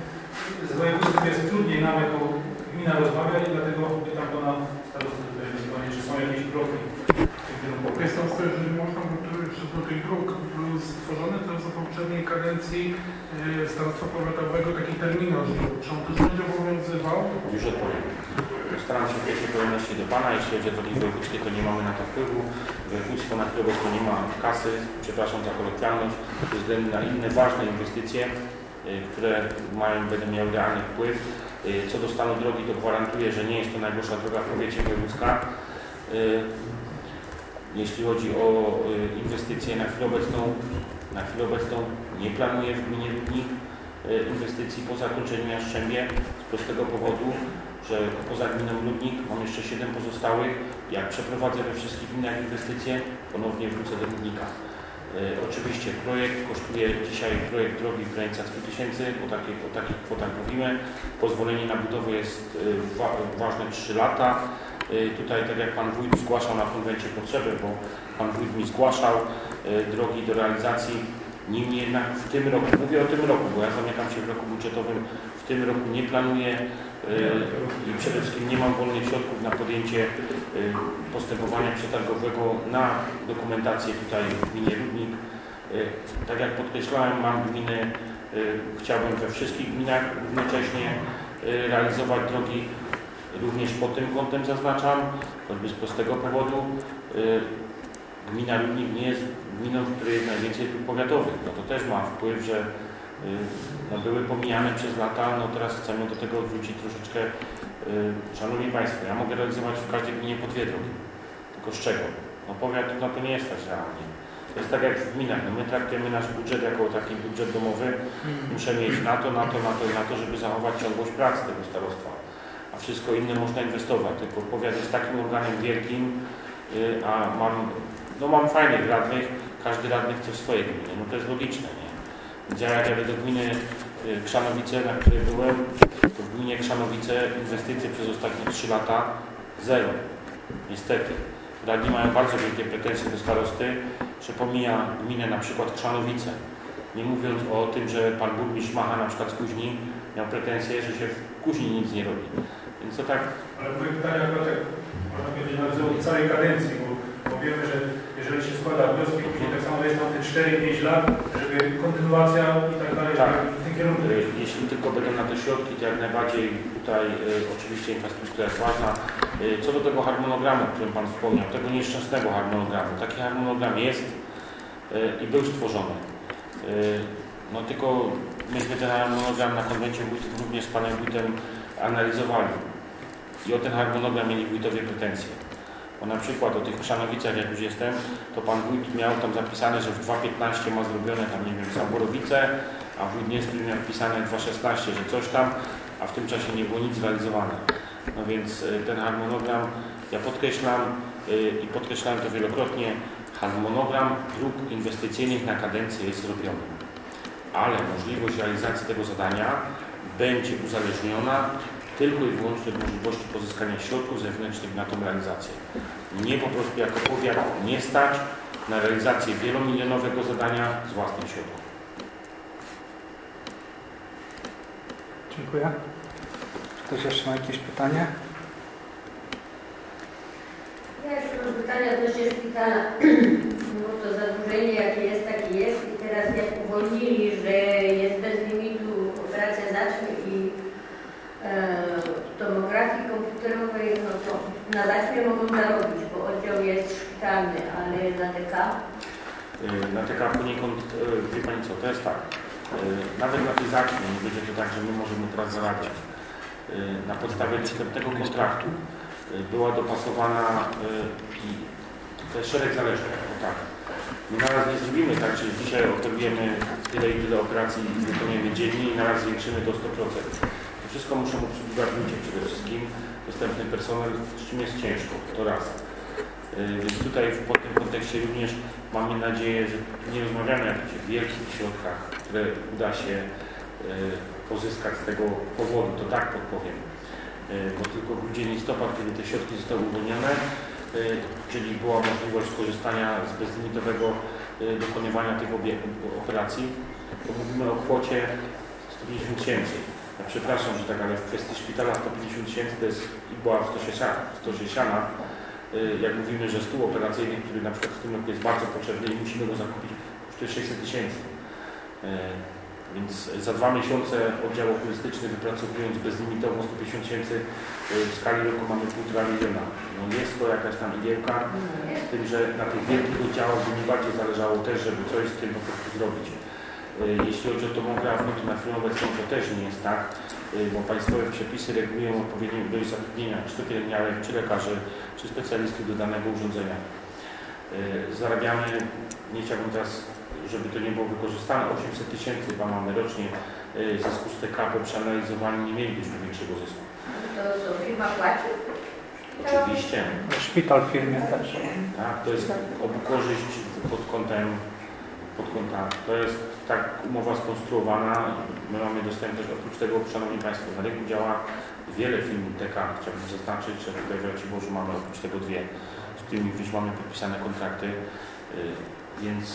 z województwem jest trudniej nawet o gmina rozmawiać, dlatego pytam pana starostę, czy są jakieś kroki poprzedniej kadencji starostwa powiatowego taki terminarz. Czy on też będzie obowiązywał? Już odpowiem. Staram się w pierwszej kolejności do Pana. Jeśli chodzi o drogi wojewódzkie, to nie mamy na to wpływu. Województwo na chwilę obecną nie ma kasy, przepraszam za kolokwialność, ze względu na inne ważne inwestycje, które będą miały realny wpływ. Co do stanu drogi, to gwarantuję, że nie jest to najgorsza droga w powiecie wojewódzka. Jeśli chodzi o inwestycje na chwilę obecną nie planuję w gminie Rudnik inwestycji po zakończeniu Jastrzębie z prostego powodu, że poza gminą Rudnik mam jeszcze 7 pozostałych. Jak przeprowadzę we wszystkich gminach inwestycje, ponownie wrócę do Rudnika. Oczywiście projekt kosztuje dzisiaj drogi w granicach 100 000, o takich kwotach mówimy. Pozwolenie na budowę jest ważne 3 lata. Tutaj, tak jak Pan Wójt zgłaszał na konwencie potrzeby, bo Pan Wójt mi zgłaszał drogi do realizacji. Niemniej jednak w tym roku, mówię o tym roku, bo ja zamykam się w roku budżetowym, w tym roku nie planuję i przede wszystkim nie mam wolnych środków na podjęcie postępowania przetargowego na dokumentację tutaj w gminie Rudnik. Tak jak podkreślałem, mam gminy, chciałbym we wszystkich gminach równocześnie realizować drogi. Również pod tym kątem zaznaczam, choćby z prostego powodu, gmina Rudnik nie jest gminą, w której jest najwięcej dróg powiatowych. No to też ma wpływ, że były pomijane przez lata, no teraz chcemy do tego odwrócić troszeczkę. Szanowni Państwo, ja mogę realizować w każdej gminie po 2 drogi. Tylko z czego? No powiat na to nie jest stać realnie. To jest tak jak w gminach. No my traktujemy nasz budżet jako taki budżet domowy. Muszę mieć na to, żeby zachować ciągłość pracy tego starostwa. A wszystko inne można inwestować. Tylko powiat jest takim organem wielkim, a mam fajnych radnych, każdy radny chce w swojej gminie. No to jest logiczne, nie? Więc ja jak jadę do gminy Krzanowice, na której byłem, to w gminie Krzanowice inwestycje przez ostatnie 3 lata zero. Niestety. Radni mają bardzo wielkie pretensje do starosty, że pomija gminę na przykład Krzanowice. Nie mówiąc o tym, że pan burmistrz Macha na przykład z Kuźni miał pretensje, że się w Kuźni nic nie robi. Więc to tak... Ale moje pytanie akurat można powiedzieć na wzór całej kadencji, bo wiemy, że jeżeli się składa wnioski, później tak samo jest tam te 4-5 lat, żeby kontynuacja i tak dalej, tak. Żeby w tym kierunku. Jeśli tylko będą na te środki, to jak najbardziej tutaj oczywiście infrastruktura jest ważna. Co do tego harmonogramu, o którym Pan wspomniał, tego nieszczęsnego harmonogramu, taki harmonogram jest i był stworzony. No tylko myśmy ten harmonogram na konwencie wójtów również z Panem Wójtem analizowali i o ten harmonogram mieli wójtowie pretensje. Bo na przykład o tych Krzanowicach, jak już jestem, to Pan Wójt miał tam zapisane, że w 2.15 ma zrobione tam, nie wiem, Saborowice, a Wójt Niestry miał wpisane 2.16, że coś tam, a w tym czasie nie było nic zrealizowane. No więc ten harmonogram, ja podkreślam i podkreślałem to wielokrotnie, harmonogram dróg inwestycyjnych na kadencję jest zrobiony. Ale możliwość realizacji tego zadania będzie uzależniona tylko i wyłącznie od możliwości pozyskania środków zewnętrznych na tą realizację. Nie po prostu jako powiat nie stać na realizację wielomilionowego zadania z własnych środków. Dziękuję. Czy ktoś jeszcze ma jakieś pytanie? Ja jeszcze mam pytania odnośnie szpitala. No to zadłużenie jakie jest, takie jest. I teraz jak uwolnili, że jest bez limitu operacja zacznie i tomografii komputerowej, no to na zaćmie mogą zarobić, bo oddział jest szpitalny, ale na TK? Na TK poniekąd, wie Pani co, to jest tak. Nawet na tej zaćmie nie będzie to tak, że my możemy teraz zarabiać. Na podstawie dostępnego kontraktu była dopasowana i to jest szereg zależnych, bo tak. My naraz nie zrobimy tak, że dzisiaj operujemy tyle i tyle operacji i wykonujemy dziennie i naraz zwiększymy do 100%. To wszystko muszą obsługiwać ludzie przede wszystkim, dostępny personel, z czym jest ciężko, to raz. Więc tutaj w tym kontekście również mamy nadzieję, że nie rozmawiamy o jakichś wielkich środkach, które uda się pozyskać z tego powodu, to tak podpowiem. Bo tylko grudzień, listopad, kiedy te środki zostały uwolnione, czyli była możliwość skorzystania z bezlimitowego dokonywania tych operacji, to mówimy o kwocie 150 000. Ja przepraszam, że tak, ale w kwestii szpitala 150 000 to jest igła w stosie siana. Jak mówimy, że stół operacyjny, który na przykład w tym roku jest bardzo potrzebny i musimy go zakupić, kosztuje 600 000. Więc za 2 miesiące oddział okulistyczny, wypracowując bezlimitową 150 000 w skali roku mamy 1,5 miliona. No jest to jakaś tam igiełka, z tym, że na tych wielkich oddziałach by mi bardziej zależało też, żeby coś z tym po prostu zrobić. Jeśli chodzi o tomograf, no to na chwilę obecną to też nie jest tak, bo państwowe przepisy regulują odpowiednią ilość zatrudnienia czy to pielęgniarek, czy lekarzy, czy specjalistów do danego urządzenia. Zarabiamy, nie chciałbym teraz, żeby to nie było wykorzystane, 800 000 chyba mamy rocznie zysku z TK, bo przeanalizowani nie mielibyśmy większego zysku. To co, firma płaci? Oczywiście. Szpital w firmie też. Tak, to jest korzyść pod kątem, to jest tak umowa skonstruowana. My mamy dostępność, oprócz tego, szanowni państwo, na rynku działa wiele firm TK. Chciałbym zaznaczyć, że tutaj w Raciborzu mamy oprócz tego 2, z którymi już mamy podpisane kontrakty, więc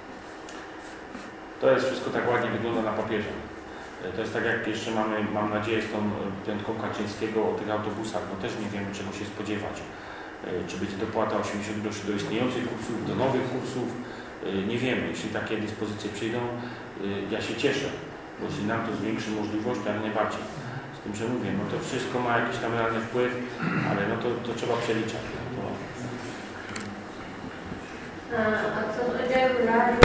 to jest wszystko tak ładnie wygląda na papierze. To jest tak jak jeszcze mamy, mam nadzieję, z tą piątką Kaczyńskiego o tych autobusach. No też nie wiemy, czego się spodziewać. Czy będzie dopłata 80 groszy do istniejących kursów, do nowych kursów. Nie wiemy. Jeśli takie dyspozycje przyjdą, ja się cieszę, bo jeśli nam to zwiększy możliwość, to jak najbardziej. Z tym, że mówię, no to wszystko ma jakiś tam realny wpływ, ale no to trzeba przeliczać. A co z oddziału rady?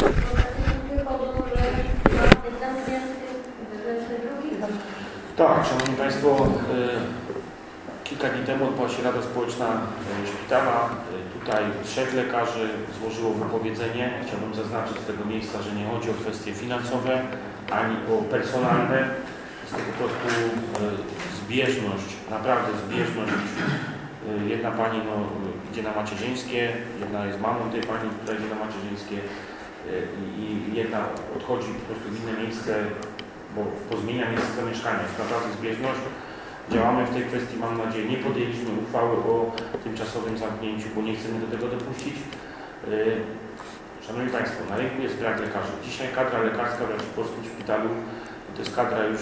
Tak, szanowni państwo, kilka dni temu odbyła się Rada Społeczna Szpitala. Tutaj 3 lekarzy złożyło wypowiedzenie. Chciałbym zaznaczyć z tego miejsca, że nie chodzi o kwestie finansowe, ani o personalne. Jest to po prostu zbieżność, naprawdę zbieżność. Jedna pani idzie na macierzyńskie, jedna jest mamą tej pani, która idzie na macierzyńskie i jedna odchodzi po prostu w inne miejsce, bo pozmienia miejsce zamieszkania. Jest naprawdę zbieżność. Działamy w tej kwestii, mam nadzieję. Nie podjęliśmy uchwały o tymczasowym zamknięciu, bo nie chcemy do tego dopuścić. Szanowni państwo, na rynku jest brak lekarzy. Dzisiaj kadra lekarska w Raciborskim Szpitalu to jest kadra już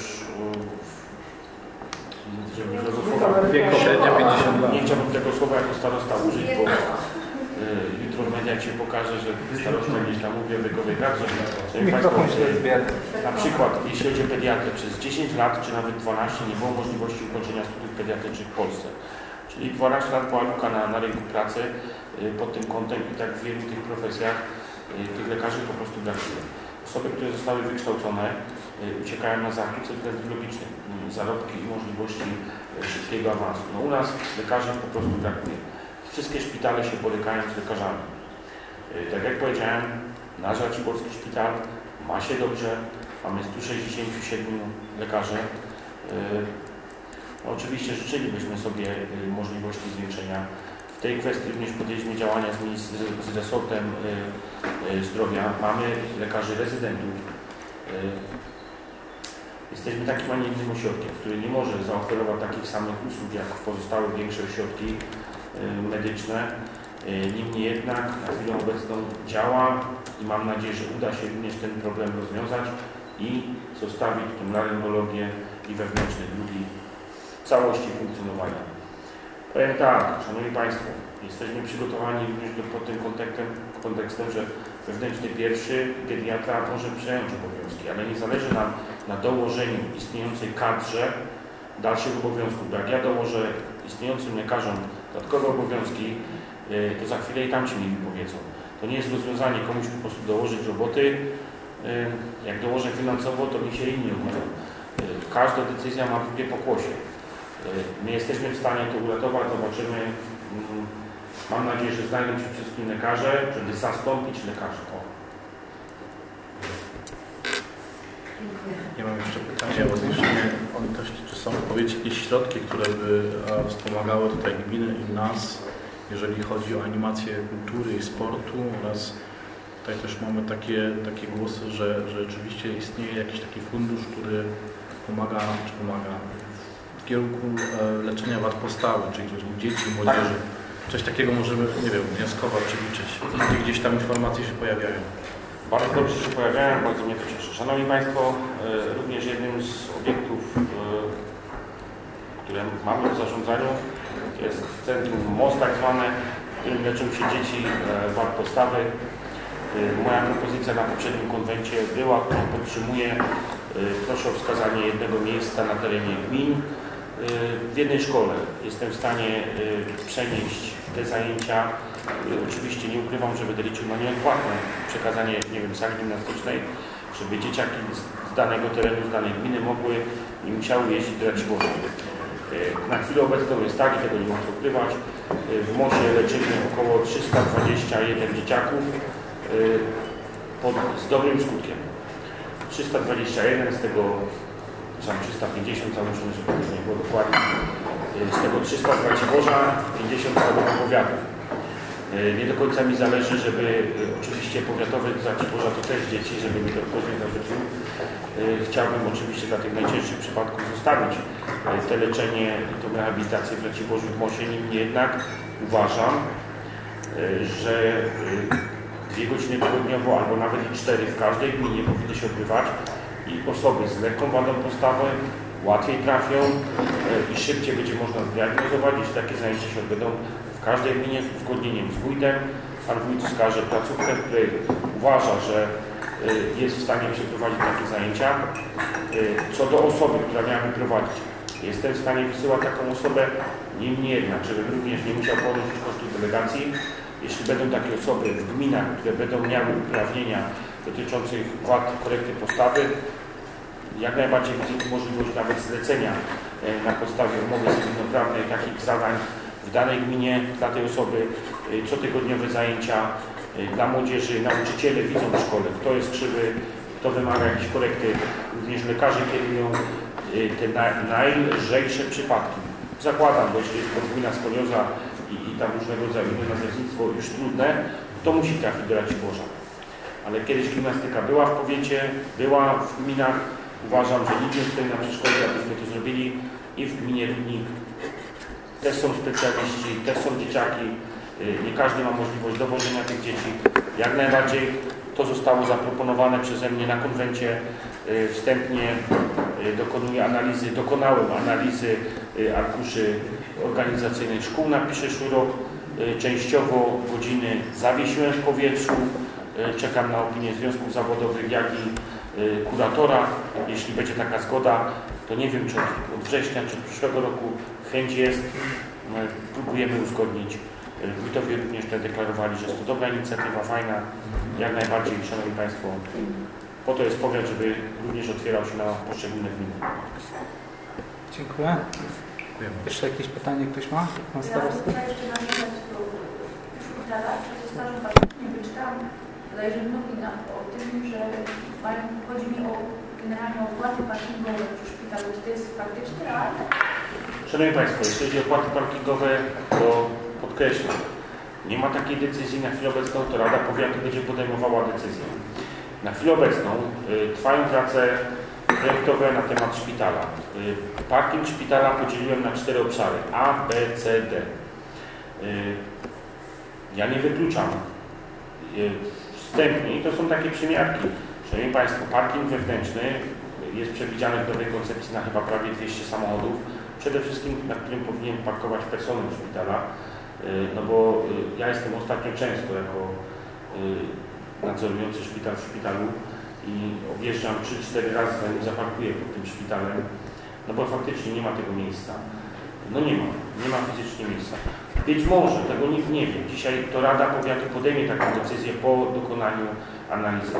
Średnia 50 lat. Nie chciałbym tego słowa jako starosta użyć, bo jutro w mediach się pokaże, że starosta gdzieś tam mówi o wiekowej kadrze. Mikrofon się zbiera. Na przykład, jeśli chodzi o pediatrę, przez 10 lat czy nawet 12 nie było możliwości ukończenia studiów pediatrycznych w Polsce. Czyli 12 lat była luka na rynku pracy pod tym kątem i tak w wielu tych profesjach tych lekarzy po prostu brakuje. Osoby, które zostały wykształcone, uciekają na zachód ze względów logicznych, zarobki i możliwości szybkiego awansu. No u nas lekarzy po prostu brakuje. Wszystkie szpitale się borykają z lekarzami. Tak jak powiedziałem, nasz Raciborski Szpital ma się dobrze, mamy 167 lekarzy. Oczywiście życzylibyśmy sobie możliwości zwiększenia. W tej kwestii również podjęliśmy działania z resortem zdrowia. Mamy lekarzy rezydentów. Jesteśmy takim, a nie innym ośrodkiem, który nie może zaoferować takich samych usług jak pozostałe większe ośrodki medyczne. Niemniej jednak na chwilę obecną działa i mam nadzieję, że uda się również ten problem rozwiązać i zostawić tę laryngologię i wewnętrzne drugi w całości funkcjonowania. Powiem tak, szanowni państwo, jesteśmy przygotowani również pod tym kontekstem, że wewnętrzny pierwszy pediatra może przejąć obowiązki, ale nie zależy nam na dołożeniu istniejącej kadrze dalszych obowiązków. Bo jak ja dołożę istniejącym lekarzom dodatkowe obowiązki, to za chwilę i tam się nie wypowiedzą. To nie jest rozwiązanie komuś po prostu dołożyć roboty. Jak dołożę finansowo, to mi się inni obudzą. Każda decyzja ma drugie pokłosie. My jesteśmy w stanie to uratować, zobaczymy. Mam nadzieję, że znajdą się wszystkim lekarze, żeby zastąpić lekarzy. Ja mam jeszcze pytanie odnośnie czy są odpowiedzi jakieś środki, które by wspomagały tutaj gminę i nas, jeżeli chodzi o animację kultury i sportu oraz tutaj też mamy takie głosy, że rzeczywiście istnieje jakiś taki fundusz, który pomaga w kierunku leczenia wad postawy, czyli dzieci i młodzieży. Coś takiego możemy, nie wiem, wnioskować czy liczyć. Gdzieś tam informacje się pojawiają. Bardzo dobrze się pojawiają, bardzo mnie to cieszy. Szanowni Państwo, również jednym z obiektów, które mamy w zarządzaniu, jest centrum MOS tak zwane, w którym leczą się dzieci wad postawy. Moja propozycja na poprzednim konwencie była, którą podtrzymuję, proszę o wskazanie jednego miejsca na terenie gmin w jednej szkole. Jestem w stanie przenieść te zajęcia. Oczywiście nie ukrywam, że będę liczył na nieodpłatne przekazanie, nie wiem, sali gimnastycznej, żeby dzieciaki z danego terenu, z danej gminy mogły i musiały jeździć do Raciborza. Na chwilę obecną jest tak, i tego nie chcę ukrywać, w MOSie leczymy około 321 dzieciaków z dobrym skutkiem. 321, z tego 350, załóżmy, żeby to nie było dokładnie, z tego 300 z Raciborza, 50 z całego powiatu. Nie do końca mi zależy, żeby oczywiście powiatowy z Raciborza to też dzieci, żeby mi to później zarzucił. Chciałbym oczywiście dla tych najcięższych przypadków zostawić te leczenie i tą rehabilitację w Raciborzu w MOSie. Niemniej jednak uważam, że 2 godziny tygodniowo albo nawet i 4 w każdej gminie powinny się odbywać i osoby z lekką wadą postawy łatwiej trafią i szybciej będzie można zdiagnozować, jeśli takie zajęcia się odbędą w każdej gminie z uzgodnieniem z wójtem. Pan wójt wskaże placówkę, w której uważa, że jest w stanie przeprowadzić takie zajęcia. Co do osoby, która miałaby prowadzić, jestem w stanie wysyłać taką osobę, niemniej jednak, żebym również nie musiał ponosić kosztów delegacji. Jeśli będą takie osoby w gminach, które będą miały uprawnienia dotyczących wad korekty postawy, jak najbardziej widzę możliwość nawet zlecenia na podstawie umowy cywilnoprawnej takich zadań w danej gminie dla tej osoby, cotygodniowe zajęcia dla młodzieży. Nauczyciele widzą w szkole, kto jest krzywy, kto wymaga jakiejś korekty. Również lekarze kierują te najlżejsze przypadki. Zakładam, bo jeśli jest podwójna skolioza i tam różnego rodzaju nazewnictwo już trudne, to musi trafić do Raciborza. Ale kiedyś gimnastyka była w powiecie, była w gminach. Uważam, że nikt nie stoi na przeszkodzie, abyśmy to zrobili i w gminie Rybnik. Też są specjaliści, też są dzieciaki. Nie każdy ma możliwość dowożenia tych dzieci. Jak najbardziej to zostało zaproponowane przeze mnie na konwencie. Wstępnie dokonałem analizy arkuszy organizacyjnych szkół na przyszły rok. Częściowo godziny zawiesiłem w powietrzu. Czekam na opinię związków zawodowych, jak i kuratora. Jeśli będzie taka zgoda, to nie wiem, czy od września, czy od przyszłego roku chęć jest. Próbujemy uzgodnić. Wójtowie również deklarowali, że jest to dobra inicjatywa, fajna. Jak najbardziej, Szanowni Państwo, po to jest powiat, żeby również otwierał się na poszczególne gminy. Dziękuję. Jeszcze jakieś pytanie ktoś ma? Pan starosty? Ja jeszcze nawiązać do szpitala, czy to stażu nie wyczytałam, bodajże nowina o tym, że chodzi mi o generalnie opłaty parkingowe przy szpitalu. Czy to jest faktycznie realne? Szanowni Państwo, jeśli chodzi o opłaty parkingowe, to podkreślam, nie ma takiej decyzji na chwilę obecną, to Rada Powiatu będzie podejmowała decyzję. Na chwilę obecną trwają prace projektowe na temat szpitala. Parking szpitala podzieliłem na 4 obszary: A, B, C, D. Ja nie wykluczam wstępnie, i to są takie przymiarki. Szanowni Państwo, parking wewnętrzny jest przewidziany w nowej koncepcji na chyba prawie 200 samochodów. Przede wszystkim, na którym powinien parkować personel szpitala. No bo ja jestem ostatnio często jako nadzorujący szpital w szpitalu i objeżdżam 3-4 razy, zanim zaparkuję pod tym szpitalem, no bo faktycznie nie ma tego miejsca. No nie ma fizycznie miejsca. Być może, tego nikt nie wie. Dzisiaj to Rada Powiatu podejmie taką decyzję po dokonaniu analizy.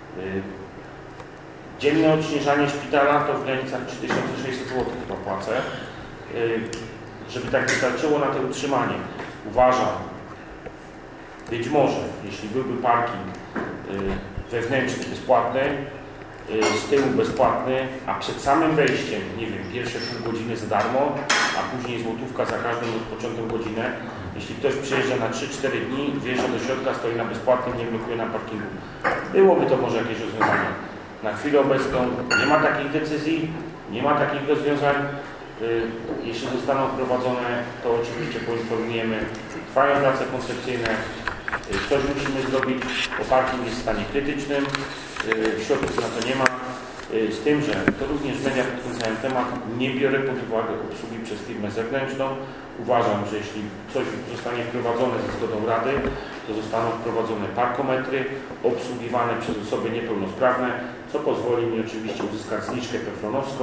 Dzienne odśnieżanie szpitala to w granicach 3600 zł chyba płacę. Żeby tak wystarczyło na to utrzymanie. Uważam, być może, jeśli byłby parking wewnętrzny bezpłatny, z tyłu bezpłatny, a przed samym wejściem, nie wiem, pierwsze pół godziny za darmo, a później złotówka za każdą rozpoczętą godzinę. Jeśli ktoś przyjeżdża na 3-4 dni, wjeżdża do środka, stoi na bezpłatnym, nie blokuje na parkingu. Byłoby to może jakieś rozwiązanie. Na chwilę obecną nie ma takich decyzji, nie ma takich rozwiązań. Jeśli zostaną wprowadzone, to oczywiście poinformujemy. Trwają prace koncepcyjne. Coś musimy zrobić, bo parking jest w stanie krytycznym. Środków na to nie ma. Z tym, że to również media podkręcają temat, nie biorę pod uwagę obsługi przez firmę zewnętrzną. Uważam, że jeśli coś zostanie wprowadzone ze zgodą Rady, to zostaną wprowadzone parkometry obsługiwane przez osoby niepełnosprawne, co pozwoli mi oczywiście uzyskać zniżkę pefronowską.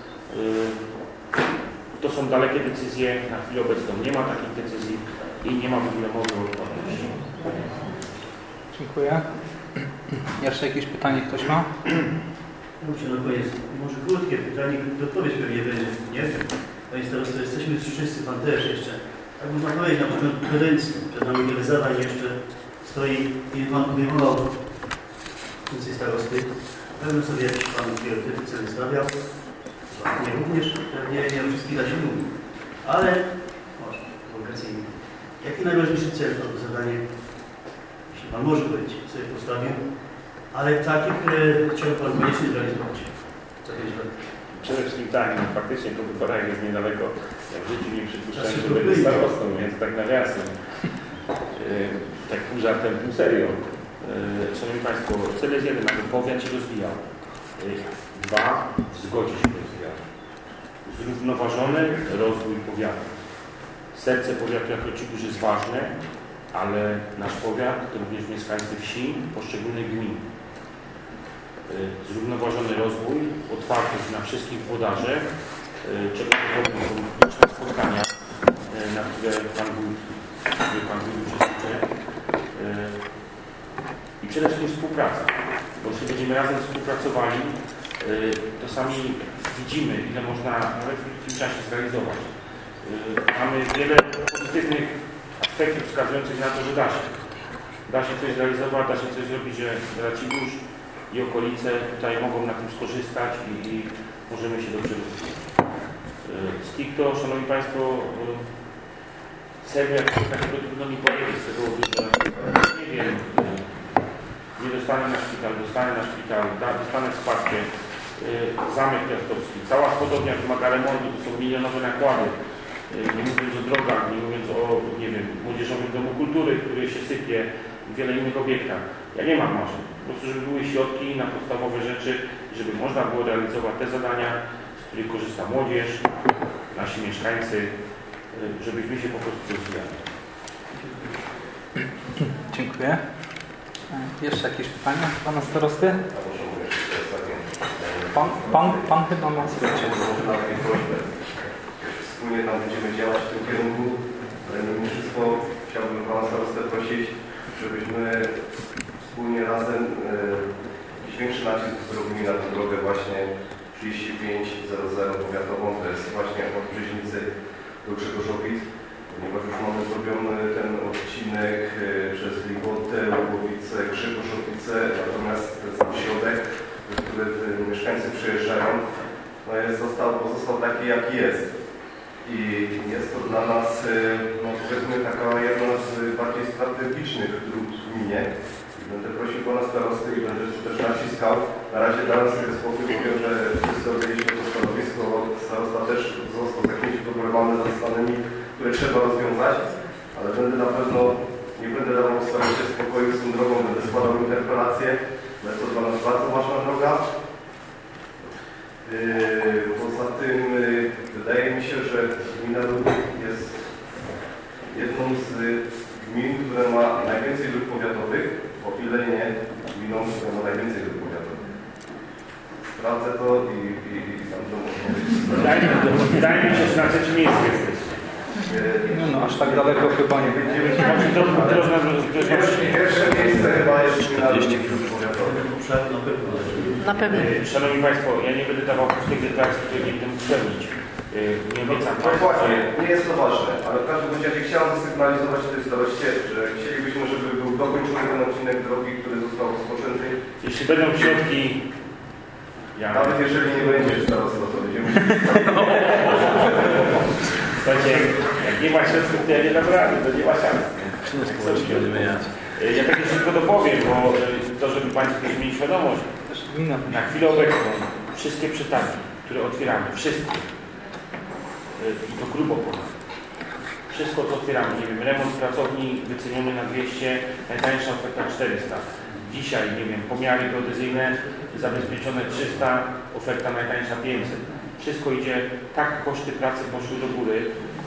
To są dalekie decyzje, na chwilę obecną nie ma takich decyzji i nie ma w ogóle mowy o odpłatności. Dziękuję. Jeszcze jakieś pytanie ktoś ma? Muszę na koniec, może krótkie pytanie, odpowiedź pewnie będzie, nie? Panie starosto, jesteśmy wszyscy, pan też jeszcze. Tak można powiedzieć, na początku kadencji, przed nami wiele zadań jeszcze stoi i pan obejmował funkcję starosty. Pewnie sobie jakiś pan priorytety cel stawiał. Nie również, pewnie nie o wszystkich da się mówi. Ale, może, prowokacyjnie. Jaki najważniejszy cel to zadanie, jeśli pan może powiedzieć, sobie postawił, ale takie, które chciał pan koniecznie zrealizować za 5 lat? Przede wszystkim tak, no, faktycznie to wyborach jest niedaleko. Ja w życiu nie przypuszczałem, że będę starostą, więc tak nawiasem. Tak pół żartem, pół serio. Szanowni Państwo, cel jest jeden, aby powiat się rozwijał. 2, w zgodzie się rozwijał. Zrównoważony rozwój powiatu. Serce powiatu jako Cibuż jest ważne, ale nasz powiat to również mieszkańcy wsi, poszczególnych gmin. Zrównoważony rozwój, otwartość na wszystkich włodarzy, czego powodem są liczne spotkania, na które Pan Wójt uczestniczy. I przede wszystkim współpraca, bo jeśli będziemy razem współpracowali, to sami widzimy, ile można nawet w krótkim czasie zrealizować. Mamy wiele pozytywnych aspektów wskazujących na to, że da się coś zrealizować, da się coś zrobić, że Raciborz i okolice tutaj mogą na tym skorzystać i możemy się dobrze rozwijać. Stricto, Szanowni Państwo, serio, jak takiego trudno mi powiedzieć z tego, że nie wiem, nie dostanę na szpital, dostanę wsparcie, Zamek Piastowski, cała spodobnia wymaga remontu, to są milionowe nakłady, nie mówiąc o drogach, nie mówiąc o, nie wiem, Młodzieżowym Domu Kultury, który się sypie i wiele innych obiektach. Ja nie mam marzeń. Po prostu, żeby były środki na podstawowe rzeczy, żeby można było realizować te zadania, z których korzysta młodzież, nasi mieszkańcy, żebyśmy się po prostu rozwijali. Dziękuję. Jeszcze jakieś pytania pana starosty? Pan chyba ma swoje. Wspólnie tam będziemy działać w tym kierunku, ale mimo wszystko chciałbym pana starostę prosić, żebyśmy wspólnie razem jakiś większy nacisk zrobili na tę drogę właśnie 3500 powiatową, to jest właśnie od Brzeźnicy do Grzegorzowic, ponieważ już mamy zrobiony ten odcinek przez Ligotę, Łubowice, Grzegorzowice, natomiast ten sam środek, który mieszkańcy przyjeżdżają, no pozostał taki, jaki jest. I jest to dla nas, no powiedzmy, taka jedna z bardziej strategicznych dróg w gminie. Będę prosił pana starosty i będę też naciskał. Na razie dałem sobie spokój, powiem, że wszyscy robiliśmy to stanowisko. Starosta też został z jakimiś problemami zastanymi, które trzeba rozwiązać, ale będę na pewno, nie będę dawał staroście spokoju z tą drogą, będę składał interpelację. Jest to dla nas bardzo ważna droga. Poza tym wydaje mi się, że gmina Rudnik jest jedną z gmin, która ma najwięcej dróg powiatowych, o ile nie gminą, która ma najwięcej dróg powiatowych. Sprawdzę to i tam to można powiedzieć. Wydaje mi się, że na trzecim miejscu jesteś. No aż tak daleko chyba nie będziemy. Pierwsze miejsce chyba jest gmina Rudnik dróg powiatowych. Na pewno. Szanowni Państwo, ja nie będę dawał pustych deklaracji, które nie będę mógł spełnić. Nie obiecam Dokładnie, nie jest to ważne, ale w każdym razie chciałem zasygnalizować tej staroście, że chcielibyśmy, żeby był dokończony ten odcinek drogi, który został rozpoczęty. Jeśli będą środki... Nawet jeżeli nie będzie starostwa, to będziemy... Słuchajcie, jak nie ma środków, to ja nie dam rady, to nie ma szans. Ja tak jeszcze tylko dopowiem, bo to, żeby Państwo też mieli świadomość, na chwilę obecną wszystkie przetargi, które otwieramy, wszystkie, i to grubo ponad, wszystko co otwieramy, nie wiem, remont pracowni wyceniony na 200, najtańsza oferta 400. Dzisiaj, nie wiem, pomiary geodezyjne zabezpieczone 300, oferta najtańsza 500. Wszystko idzie, tak koszty pracy poszły do góry.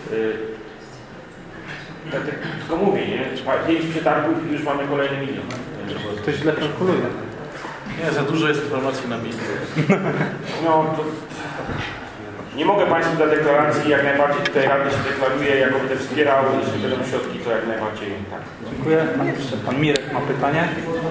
Tak, tylko mówię, nie? 5 przetargów i już mamy kolejny milion. Ktoś źle kalkuluje. Nie, za dużo jest informacji na milion. No, to... Nie mogę Państwu dać deklaracji, jak najbardziej tutaj radny się deklaruje, jak będę wspierał, jeśli będą środki, to jak najbardziej tak. Dziękuję. Pan Mirek ma pytanie.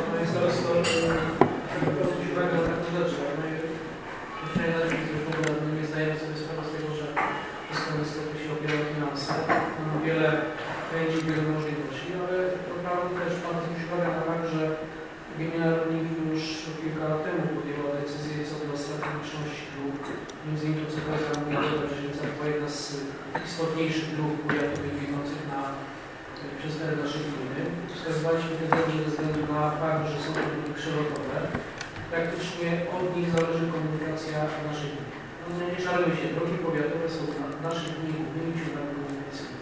Nie zdajemy sobie sprawy z tego, że wszystko niestety się opiera o finanse. Mamy wiele chęci, wiele możliwości, ale naprawdę też Pan zwrócił uwagę na fakt, że Gmina Rolnik już kilka lat temu podjęła decyzję co do strategiczności dróg. Między innymi to, co kolega mówił, że to jedna z istotniejszych dróg powiatowych biegnących przez teren naszej gminy. Wskazywaliśmy tego, że ze względu na fakt, że są to drogi przelotowe, praktycznie od nich zależy komunikacja naszej gminy. No, nie szalejmy się, drogi powiatowe są w naszej gminie głównymi ciągami komunikacyjnymi.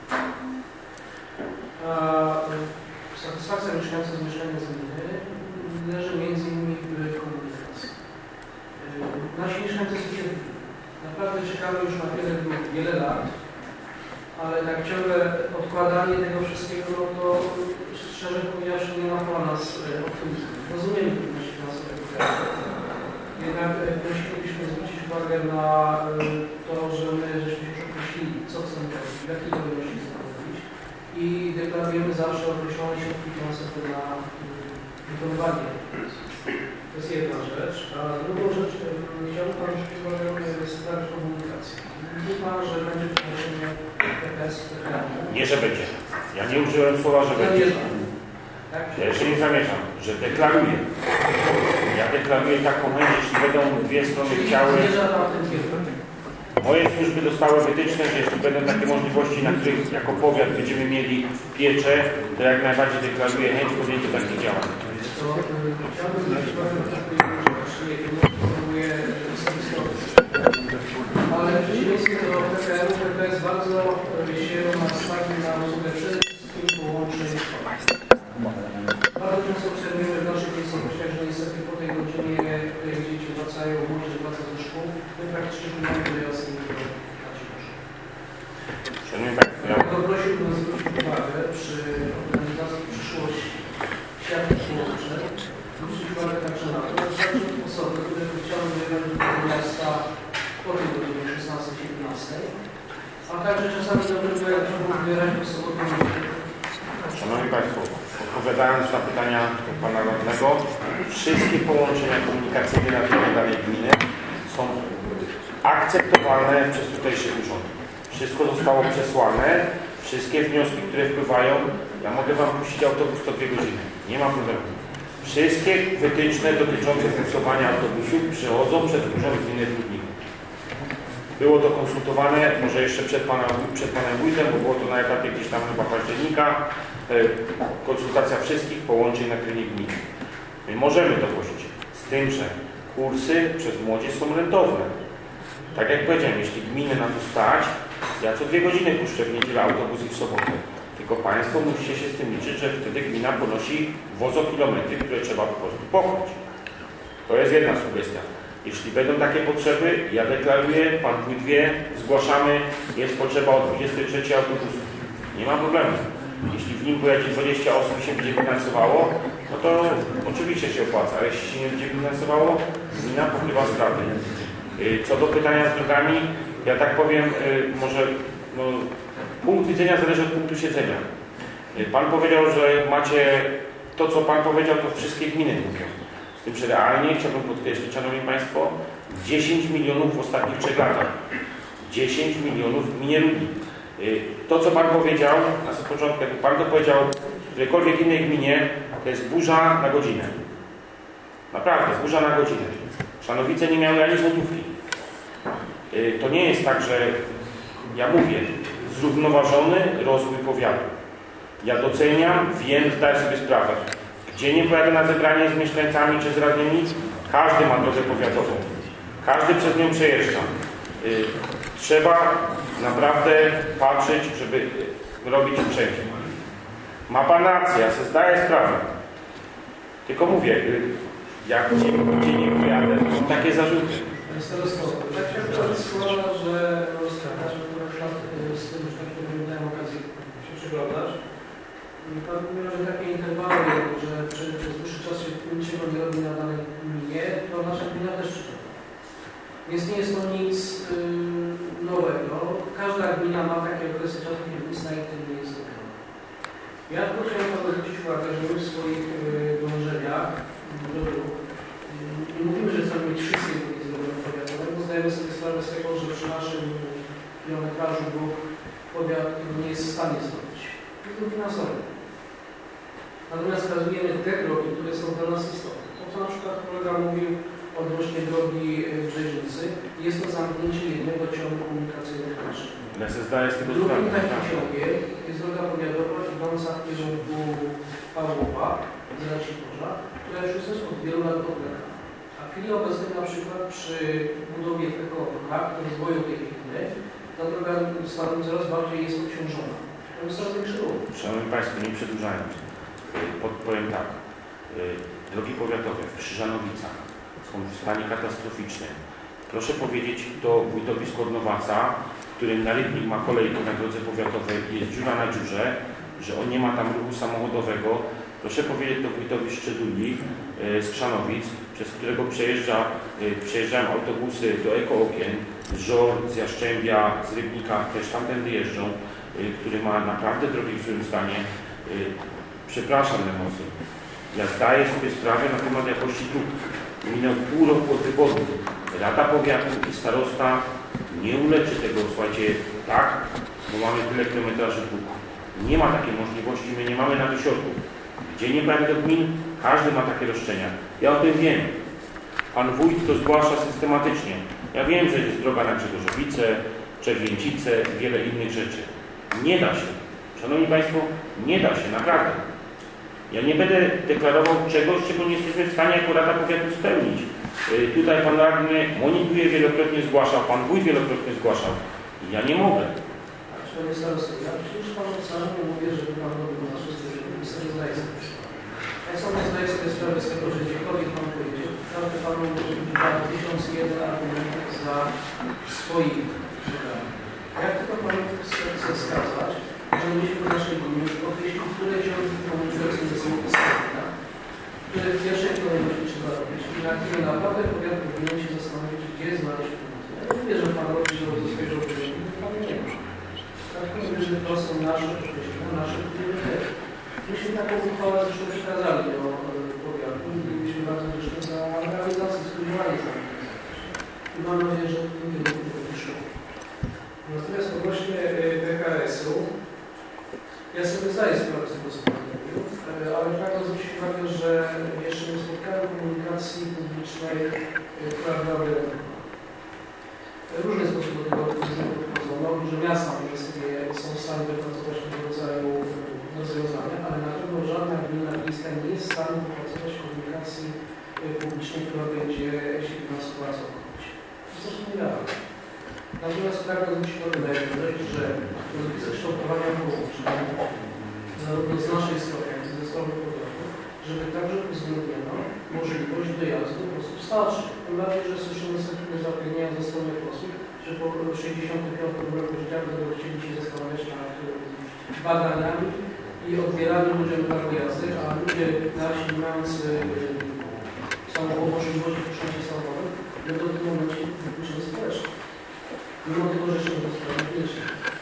Satysfakcja mieszkańców z mieszkania z gminy leży między innymi w komunikacji. Nasi mieszkańcy są cierpliwi. Naprawdę czekamy już na wiele lat, ale tak ciągle odkładanie tego wszystkiego, no to szczerze powiedziawszy nie ma dla nas optymizmu. Rozumiemy trudności finansowego kraju. Jednak prosilibyśmy zwrócić uwagę na to, że my żeśmy już określili, co chcemy robić, w jakiej kolejności chcemy robić i deklarujemy zawsze określone środki finansowe na wykonywanie. To jest jedna rzecz. A drugą rzecz, chciałbym Pan zwrócić uwagę na sprawę komunikacji. Mówi Pan, że będzie przenoszenie PPS w terenie. Nie, że będzie. Ja nie użyłem słowa, że będzie. Ja jeszcze nie zamierzam, że deklaruję. Ja deklaruję taką chęć, jeśli będą dwie strony chciały. Moje służby dostały wytyczne, że jeśli będą takie możliwości, na których jako powiat będziemy mieli pieczę, to jak najbardziej deklaruję chęć podjęcia takich działań. Chciałbym zwrócić uwagę na to, ale w przeciwieństwie do PPR-u, PPS bardzo się nastawił na rozwój przede wszystkim połączeń. Bardzo często obserwujemy w naszych miejscowościach, że niestety po tej godzinie, tutaj dzieci wracają, młodzież wraca ze szkół, my praktycznie nie mamy dojazd na ciąż. Szanowni Państwo, Dlatego prosiłbym zwrócić uwagę przy organizacji przyszłości światów połączeń, zwrócić uwagę także na to, że zawsze osoby, które chciały wyjechać do miasta po tej godzinie 16-17, a także czasami dobrego, jak mogą wybierać po sobotę. Szanowni Państwo, odpowiadając na pytania Pana Radnego, wszystkie połączenia komunikacyjne na terenie danej gminy są akceptowalne przez tutejszy urząd. Wszystko zostało przesłane, wszystkie wnioski, które wpływają, ja mogę Wam puścić autobus co 2 godziny, nie ma problemu. Wszystkie wytyczne dotyczące funkcjonowania autobusów przychodzą przez Urząd Gminy w Lublinie. Było to konsultowane, może jeszcze przed Panem Wójtem, bo było to na etapie gdzieś tam chyba października, konsultacja wszystkich połączeń na terenie gminy. My możemy to głosić, z tym, że kursy przez młodzież są rentowne. Tak jak powiedziałem, jeśli gminy na to stać, ja co 2 godziny puszczę w niedzielę autobus i w sobotę. Tylko Państwo musicie się z tym liczyć, że wtedy gmina ponosi wozokilometry, które trzeba po prostu pokryć. To jest jedna sugestia. Jeśli będą takie potrzeby, ja deklaruję, Pan Wójt wie, zgłaszamy, jest potrzeba od 23 autobusu. Nie ma problemu. Jeśli w nim pojedzie 20 osób i się będzie finansowało, no to oczywiście się opłaca, ale jeśli się nie będzie finansowało, gmina pokrywa straty. Co do pytania z drogami, ja tak powiem, może punkt widzenia zależy od punktu siedzenia. Pan powiedział, że macie to, co Pan powiedział, to wszystkie gminy mówią. Z tym, że realnie chciałbym podkreślić, Szanowni Państwo, 10 milionów w ostatnich 3 latach. 10 milionów w gminie Lublin. To, co Pan powiedział na samym początku, jak Pan to powiedział w którejkolwiek innej gminie, to jest burza na godzinę. Naprawdę, burza na godzinę. Szanowice nie miały ani złotówki. To nie jest tak, że ja mówię, zrównoważony rozwój powiatu. Ja doceniam, wiem, zdaję sobie sprawę. Gdzie nie pojadę na zebranie z mieszkańcami czy z radnymi, każdy ma drogę powiatową. Każdy przez nią przejeżdża. Trzeba naprawdę patrzeć, żeby robić uprzejmie. Ma Pan rację, ja sobie zdaję sprawę. Tylko mówię, jak gdzie nie pojadę, to są takie zarzuty. Tak się składa, że na przykład z tym, że tak powiem, miałem okazję się przyglądać. Pan mówił, że takie interwały, że przez dłuższy czas się niczego nie robi na danej gminie, to nasza gmina też przygląda. Więc nie jest to nic nowego. Każda gmina ma takie okresy czasu, kiedy nic na tym nie jest zrobione. Ja tylko chciałem Panu zwrócić uwagę, że my w swoich dążeniach nie mówimy, że chcemy mieć wszystkie drogi zrobione powiatowe, bo zdajemy sobie sprawę z tego, że przy naszym kilometrażu dróg powiat nie jest w stanie zrobić. Jest to finansowe. Natomiast wskazujemy te drogi, które są dla nas istotne. To, co na przykład kolega mówił odnośnie drogi Brzeźnicy, jest to zamknięcie jednego ciągu komunikacyjnego naszego. Ja sobie zdaję z tego Drugim takim ciągiem jest droga powiatowa idąca w kierunku Pawłowa, z Raciborza, która już jest od wielu lat odległa. A w chwili obecnej na przykład przy budowie PKO-ka, rozwoju tej gminy, ta droga coraz bardziej jest obciążona. To jest coraz większy ruch. Szanowni Państwo, nie przedłużając, powiem tak. Drogi powiatowe w Krzyżanowicach są w stanie katastroficznym. Proszę powiedzieć to wójtowi Składnowaca, który na Rybnik ma kolejkę na drodze powiatowej i jest dziura na dziurze, że on nie ma tam ruchu samochodowego. Proszę powiedzieć to wójtowi Szczeduli z Krzanowic, przez którego przejeżdżają autobusy do Eko-Okien, z Żor, z Jaszczębia, z Rybnika, też tamtędy jeżdżą, który ma naprawdę drogi w złym stanie. Przepraszam najmocniej. Ja zdaję sobie sprawę na temat jakości dróg. Minął pół roku od wyborów. Rada Powiatu i starosta nie uleczy tego, słuchajcie, tak, bo mamy tyle kilometraży dróg. Nie ma takiej możliwości, my nie mamy na to środków. Gdzie nie prawie do gmin, każdy ma takie roszczenia. Ja o tym wiem. Pan wójt to zgłasza systematycznie. Ja wiem, że jest droga na Grzegorzowice, Czerwięcice i wiele innych rzeczy. Nie da się. Szanowni Państwo, nie da się, naprawdę. Ja nie będę deklarował czegoś, czego nie jesteśmy w stanie jako Rada Powiatu spełnić. Tutaj Pan radny monitoruje, wielokrotnie zgłaszał, Pan wójt wielokrotnie zgłaszał. Ja nie mogę. Panie starosto, ja przecież Panu wcale nie mówię, żeby Pan robił na szósty, żeby sobie zdaje sobie sprawę. Ja sobie zdaję sobie sprawę z tego, że gdziekolwiek Pan powiedział, każdy Panu może być 1001 argument za swoich przegrany. Jak tylko Panu chcę wskazać, że myśmy w naszej gminie już określili, które ciągi komunikacyjne są istotne, które w pierwszej kolejności trzeba robić i na które naprawdę powiat powinien się zastanowić, gdzie znaleźć pieniądze. Ja nie wierzę, że Pan robi to ze swojego urzędu, Pan nie ma. Tak mówię, że to są nasze określenia, nasze priorytety. Myśmy taką uchwałę zresztą przekazali do powiatu i byliśmy bardzo wdzięczni za realizację, spróbowanie za i mam nadzieję, że w tym kierunku to wyszło. Natomiast odnośnie PKS-u, ja sobie zdaję sprawę z tego, co Pan mówił, ale pragnę zwrócić uwagę, że jeszcze nie spotkałem komunikacji publicznej, która byłaby różne sposoby do tego podchodzą. Duże miasta może sobie są w stanie wypracować tego rodzaju rozwiązania, ale na pewno żadna gmina miejska nie jest w stanie wypracować komunikacji publicznej, która będzie się finansowała całkowicie. To jest zresztą nierealne. Natomiast pragnę zwrócić uwagę, że rozpisy kształtowania połączeń, zarówno z naszej strony, jak i ze strony powiatu, żeby także uwzględniono możliwość dojazdu osób starszych. Tym bardziej, że słyszymy sobie zapewnienia ze strony posłów, że po 65 roku życia będą chcieli się zastanawiać nad badaniami i odbieraniem ludziom prawa jazdy, a ludzie nasi mający możliwości poszczęścia samochodów będą w tym momencie wykluczeni społecznie. Mimo tego, że się to sprawiedliwie.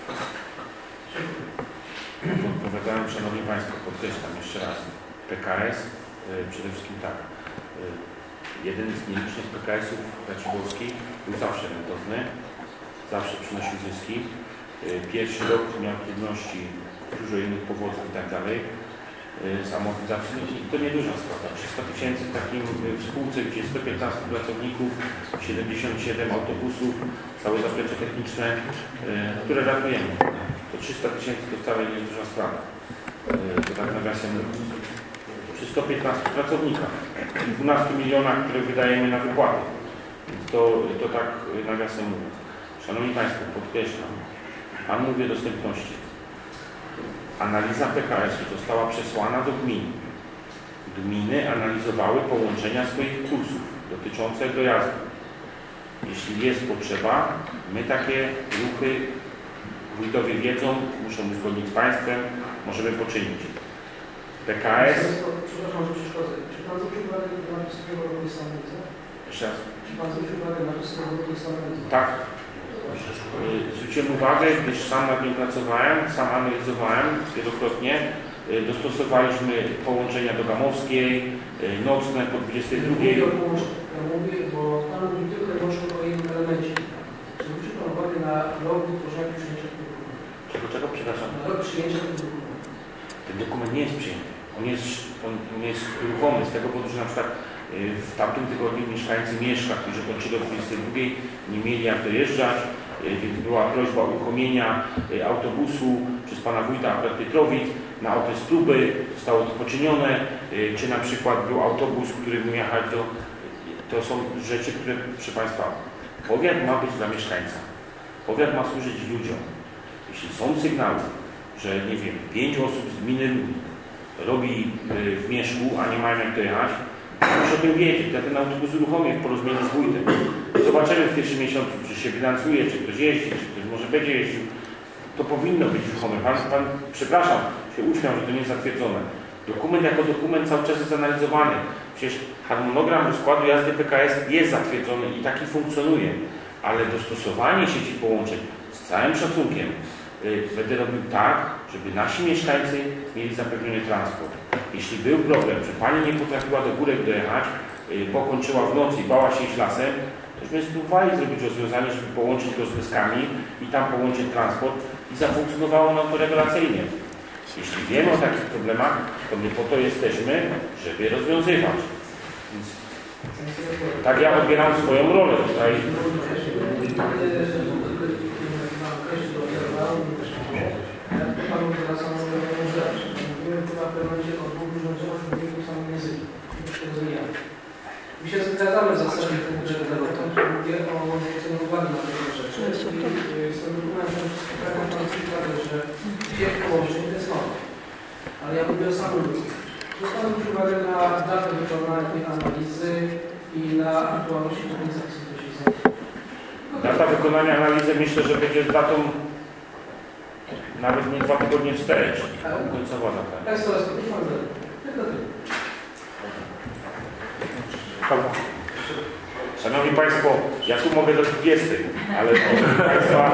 Odpowiadałem, Szanowni Państwo, podkreślam jeszcze raz. PKS przede wszystkim tak. Jeden z nielicznych PKS-ów raciborskich był zawsze rentowny, zawsze przynosił zyski. Pierwszy rok miał trudności, dużo innych powodów i tak dalej. Z amortyzacją i to nieduża strata. 300 000 w takim w spółce, gdzie 115 pracowników, 77 autobusów, całe zaplecze techniczne, które ratujemy. To 300 000 to wcale nie jest duża strata. To tak nawiasem mówiąc. Przy 115 pracownikach i 12 milionach, które wydajemy na wypłaty. To tak nawiasem mówiąc. Szanowni Państwo, podkreślam, Pan mówi o dostępności. Analiza PKS-u została przesłana do gmin. gminy analizowały połączenia swoich kursów dotyczące dojazdu. Jeśli jest potrzeba, my takie ruchy, wójtowie wiedzą, muszą uzgodnić z państwem, możemy poczynić. PKS... Przepraszam, że przeszkodzę. Czy pan zwrócił uwagę na napisy roboty samorządu? Jeszcze raz. Czy pan zwrócił uwagę na napisy roboty samorządu? Tak. Zwróciłem uwagę, gdyż sam nad nim pracowałem, sam analizowałem wielokrotnie. Dostosowaliśmy połączenia do Gamowskiej, nocne po 22. Ja mówię, bo pan mówi tylko i wyłącznie o jednym elemencie. Czy zwrócił pan uwagę na rok wytworzenia przyjęcia tego dokumentu? Czego, przepraszam? Na rok przyjęcia tego dokumentu. Ten dokument nie jest przyjęty. On jest ruchomy z tego powodu, że na przykład w tamtym tygodniu mieszkańcy Mieszka, którzy kończyli o 22, nie mieli jak dojeżdżać, więc była prośba o uruchomienia autobusu przez pana wójta Pietrowic na okres próby, zostało to poczynione, czy na przykład był autobus, który miał jechać do... To są rzeczy, które, proszę państwa, powiat ma być dla mieszkańca. Powiat ma służyć ludziom. Jeśli są sygnały, że nie wiem, 5 osób z gminy robi w Mieszku, a nie mają jak dojechać, muszę o tym wiedzieć. Ja ten autobus uruchomię w porozumieniu z wójtem. Zobaczymy w pierwszym miesiącu, czy się finansuje, czy ktoś jeździ, czy ktoś może będzie jeździł. To powinno być ruchome. Pan, przepraszam, się uśmiał, że to nie jest zatwierdzone. Dokument jako dokument cały czas jest analizowany. Przecież harmonogram rozkładu jazdy PKS jest zatwierdzony i taki funkcjonuje. Ale dostosowanie sieci połączeń z całym szacunkiem będę robił tak, żeby nasi mieszkańcy mieli zapewniony transport. Jeśli był problem, że pani nie potrafiła do Górek dojechać, bo kończyła w nocy i bała się iść lasem, tośmy spróbowali zrobić rozwiązanie, żeby połączyć go z Beskami i tam połączyć transport i zafunkcjonowało nam to rewelacyjnie. Jeśli wiemy o takich problemach, to my po to jesteśmy, żeby rozwiązywać. Więc tak ja odbieram swoją rolę tutaj. Ja panu zwracam uwagę, że mówiłem chyba w pewnym momencie o dwóch różnych w samym języku. My się zgadzamy w zasadzie w tym budżetowym, że mówię o zwróceniu uwagi na te rzeczy. I z tym dokumentem pragnę pan przykładę, że wiek połączeń to jest mało. Ale ja mówię o samym ludzkim. Zwróciłem uwagę na datę wykonania tej analizy i na aktualności organizacji, które się znajdują. Data wykonania analizy myślę, że będzie datą nawet nie 2 tygodnie wstecz. Końcowa data. Tak, to jest tylko tyle. Szanowni Państwo, ja tu mogę do 20, ale proszę Państwa...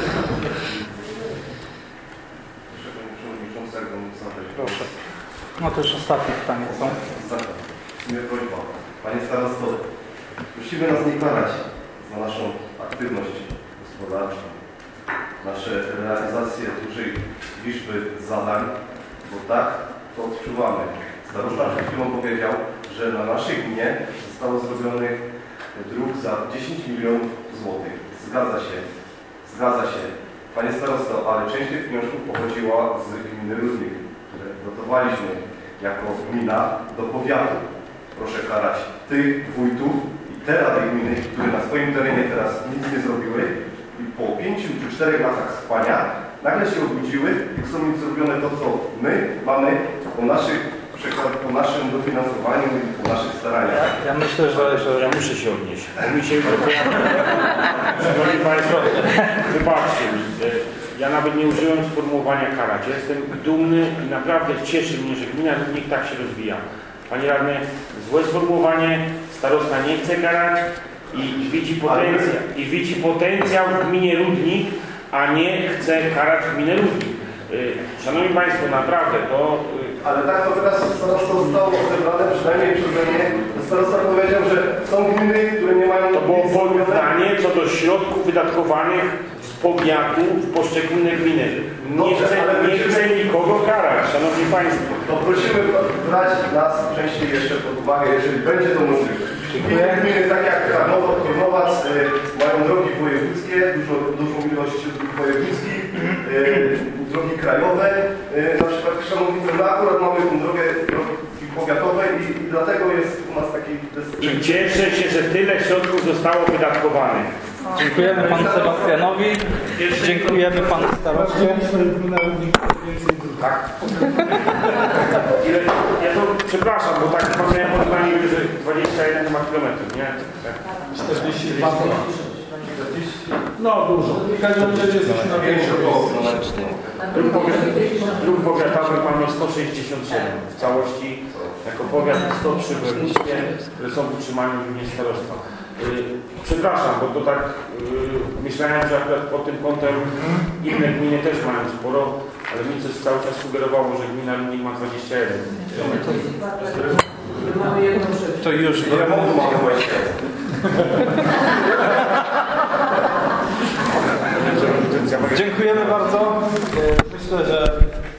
Proszę. No to już ostatnie pytanie, co? Ostatnie. W sumie prośba. Panie starosto, prosimy nas nie karać za naszą aktywność gospodarczą, nasze realizację dużej liczby zadań, bo tak to odczuwamy. Starosta przed chwilą powiedział, że na naszej gminie zostało zrobionych dróg za 10 milionów złotych. Zgadza się. Panie starosto, ale część tych pieniążków pochodziła z gminy Rudnik, które dotowaliśmy jako gmina do powiatu. Proszę karać tych wójtów i te rady gminy, które na swoim terenie teraz nic nie zrobiły i po 5 czy 4 latach spania nagle się obudziły i chcą mieć zrobione to, co my mamy po naszym dofinansowaniu i po naszych staraniach. Ja myślę, że... Ja muszę się odnieść. Szanowni Państwo, wybaczcie mi. Ja nawet nie użyłem sformułowania karać. Ja jestem dumny i naprawdę cieszy mnie, że gmina Rudnik tak się rozwija. Panie radny, złe sformułowanie, starosta nie chce karać i widzi potencjał w gminie Rudnik, a nie chce karać gminę Rudnik. Szanowni Państwo, naprawdę to... Ale tak to teraz starosta zostało odebrane, przynajmniej przeze mnie. Starosta powiedział, że są gminy, które nie mają... To było porównanie co do środków wydatkowanych z powiatu w poszczególne gminy. Nie chcę nikogo karać, Szanowni Państwo. To prosimy brać nas częściej jeszcze pod uwagę, jeżeli będzie to możliwe. Gminy tak jak Karnowac mają drogi wojewódzkie, dużą ilość dróg wojewódzkich, drogi krajowe. Na przykład w Krzemowice my akurat mamy tą drogi powiatowe i dlatego jest u nas taki... I cieszę się, że tyle środków zostało wydatkowanych. Dziękujemy panu Sebastianowi. Dziękujemy panu staroście. Tak. Ja to przepraszam, bo tak patrzyłem pod nami, że 21 to ma kilometrów, nie? Tak. 42 No dużo. W każdym razie jesteśmy na większym. Dróg powiatowy mamy 167 w całości. Jako powiat 103 w województwie, które są utrzymane w gminie starostwa. Przepraszam, bo to tak myślałem, że akurat pod tym kątem inne gminy też mają sporo, ale mi coś cały czas sugerowało, że gmina Lunin ma 21. Mamy jedną trzecią. To już Dziękujemy bardzo.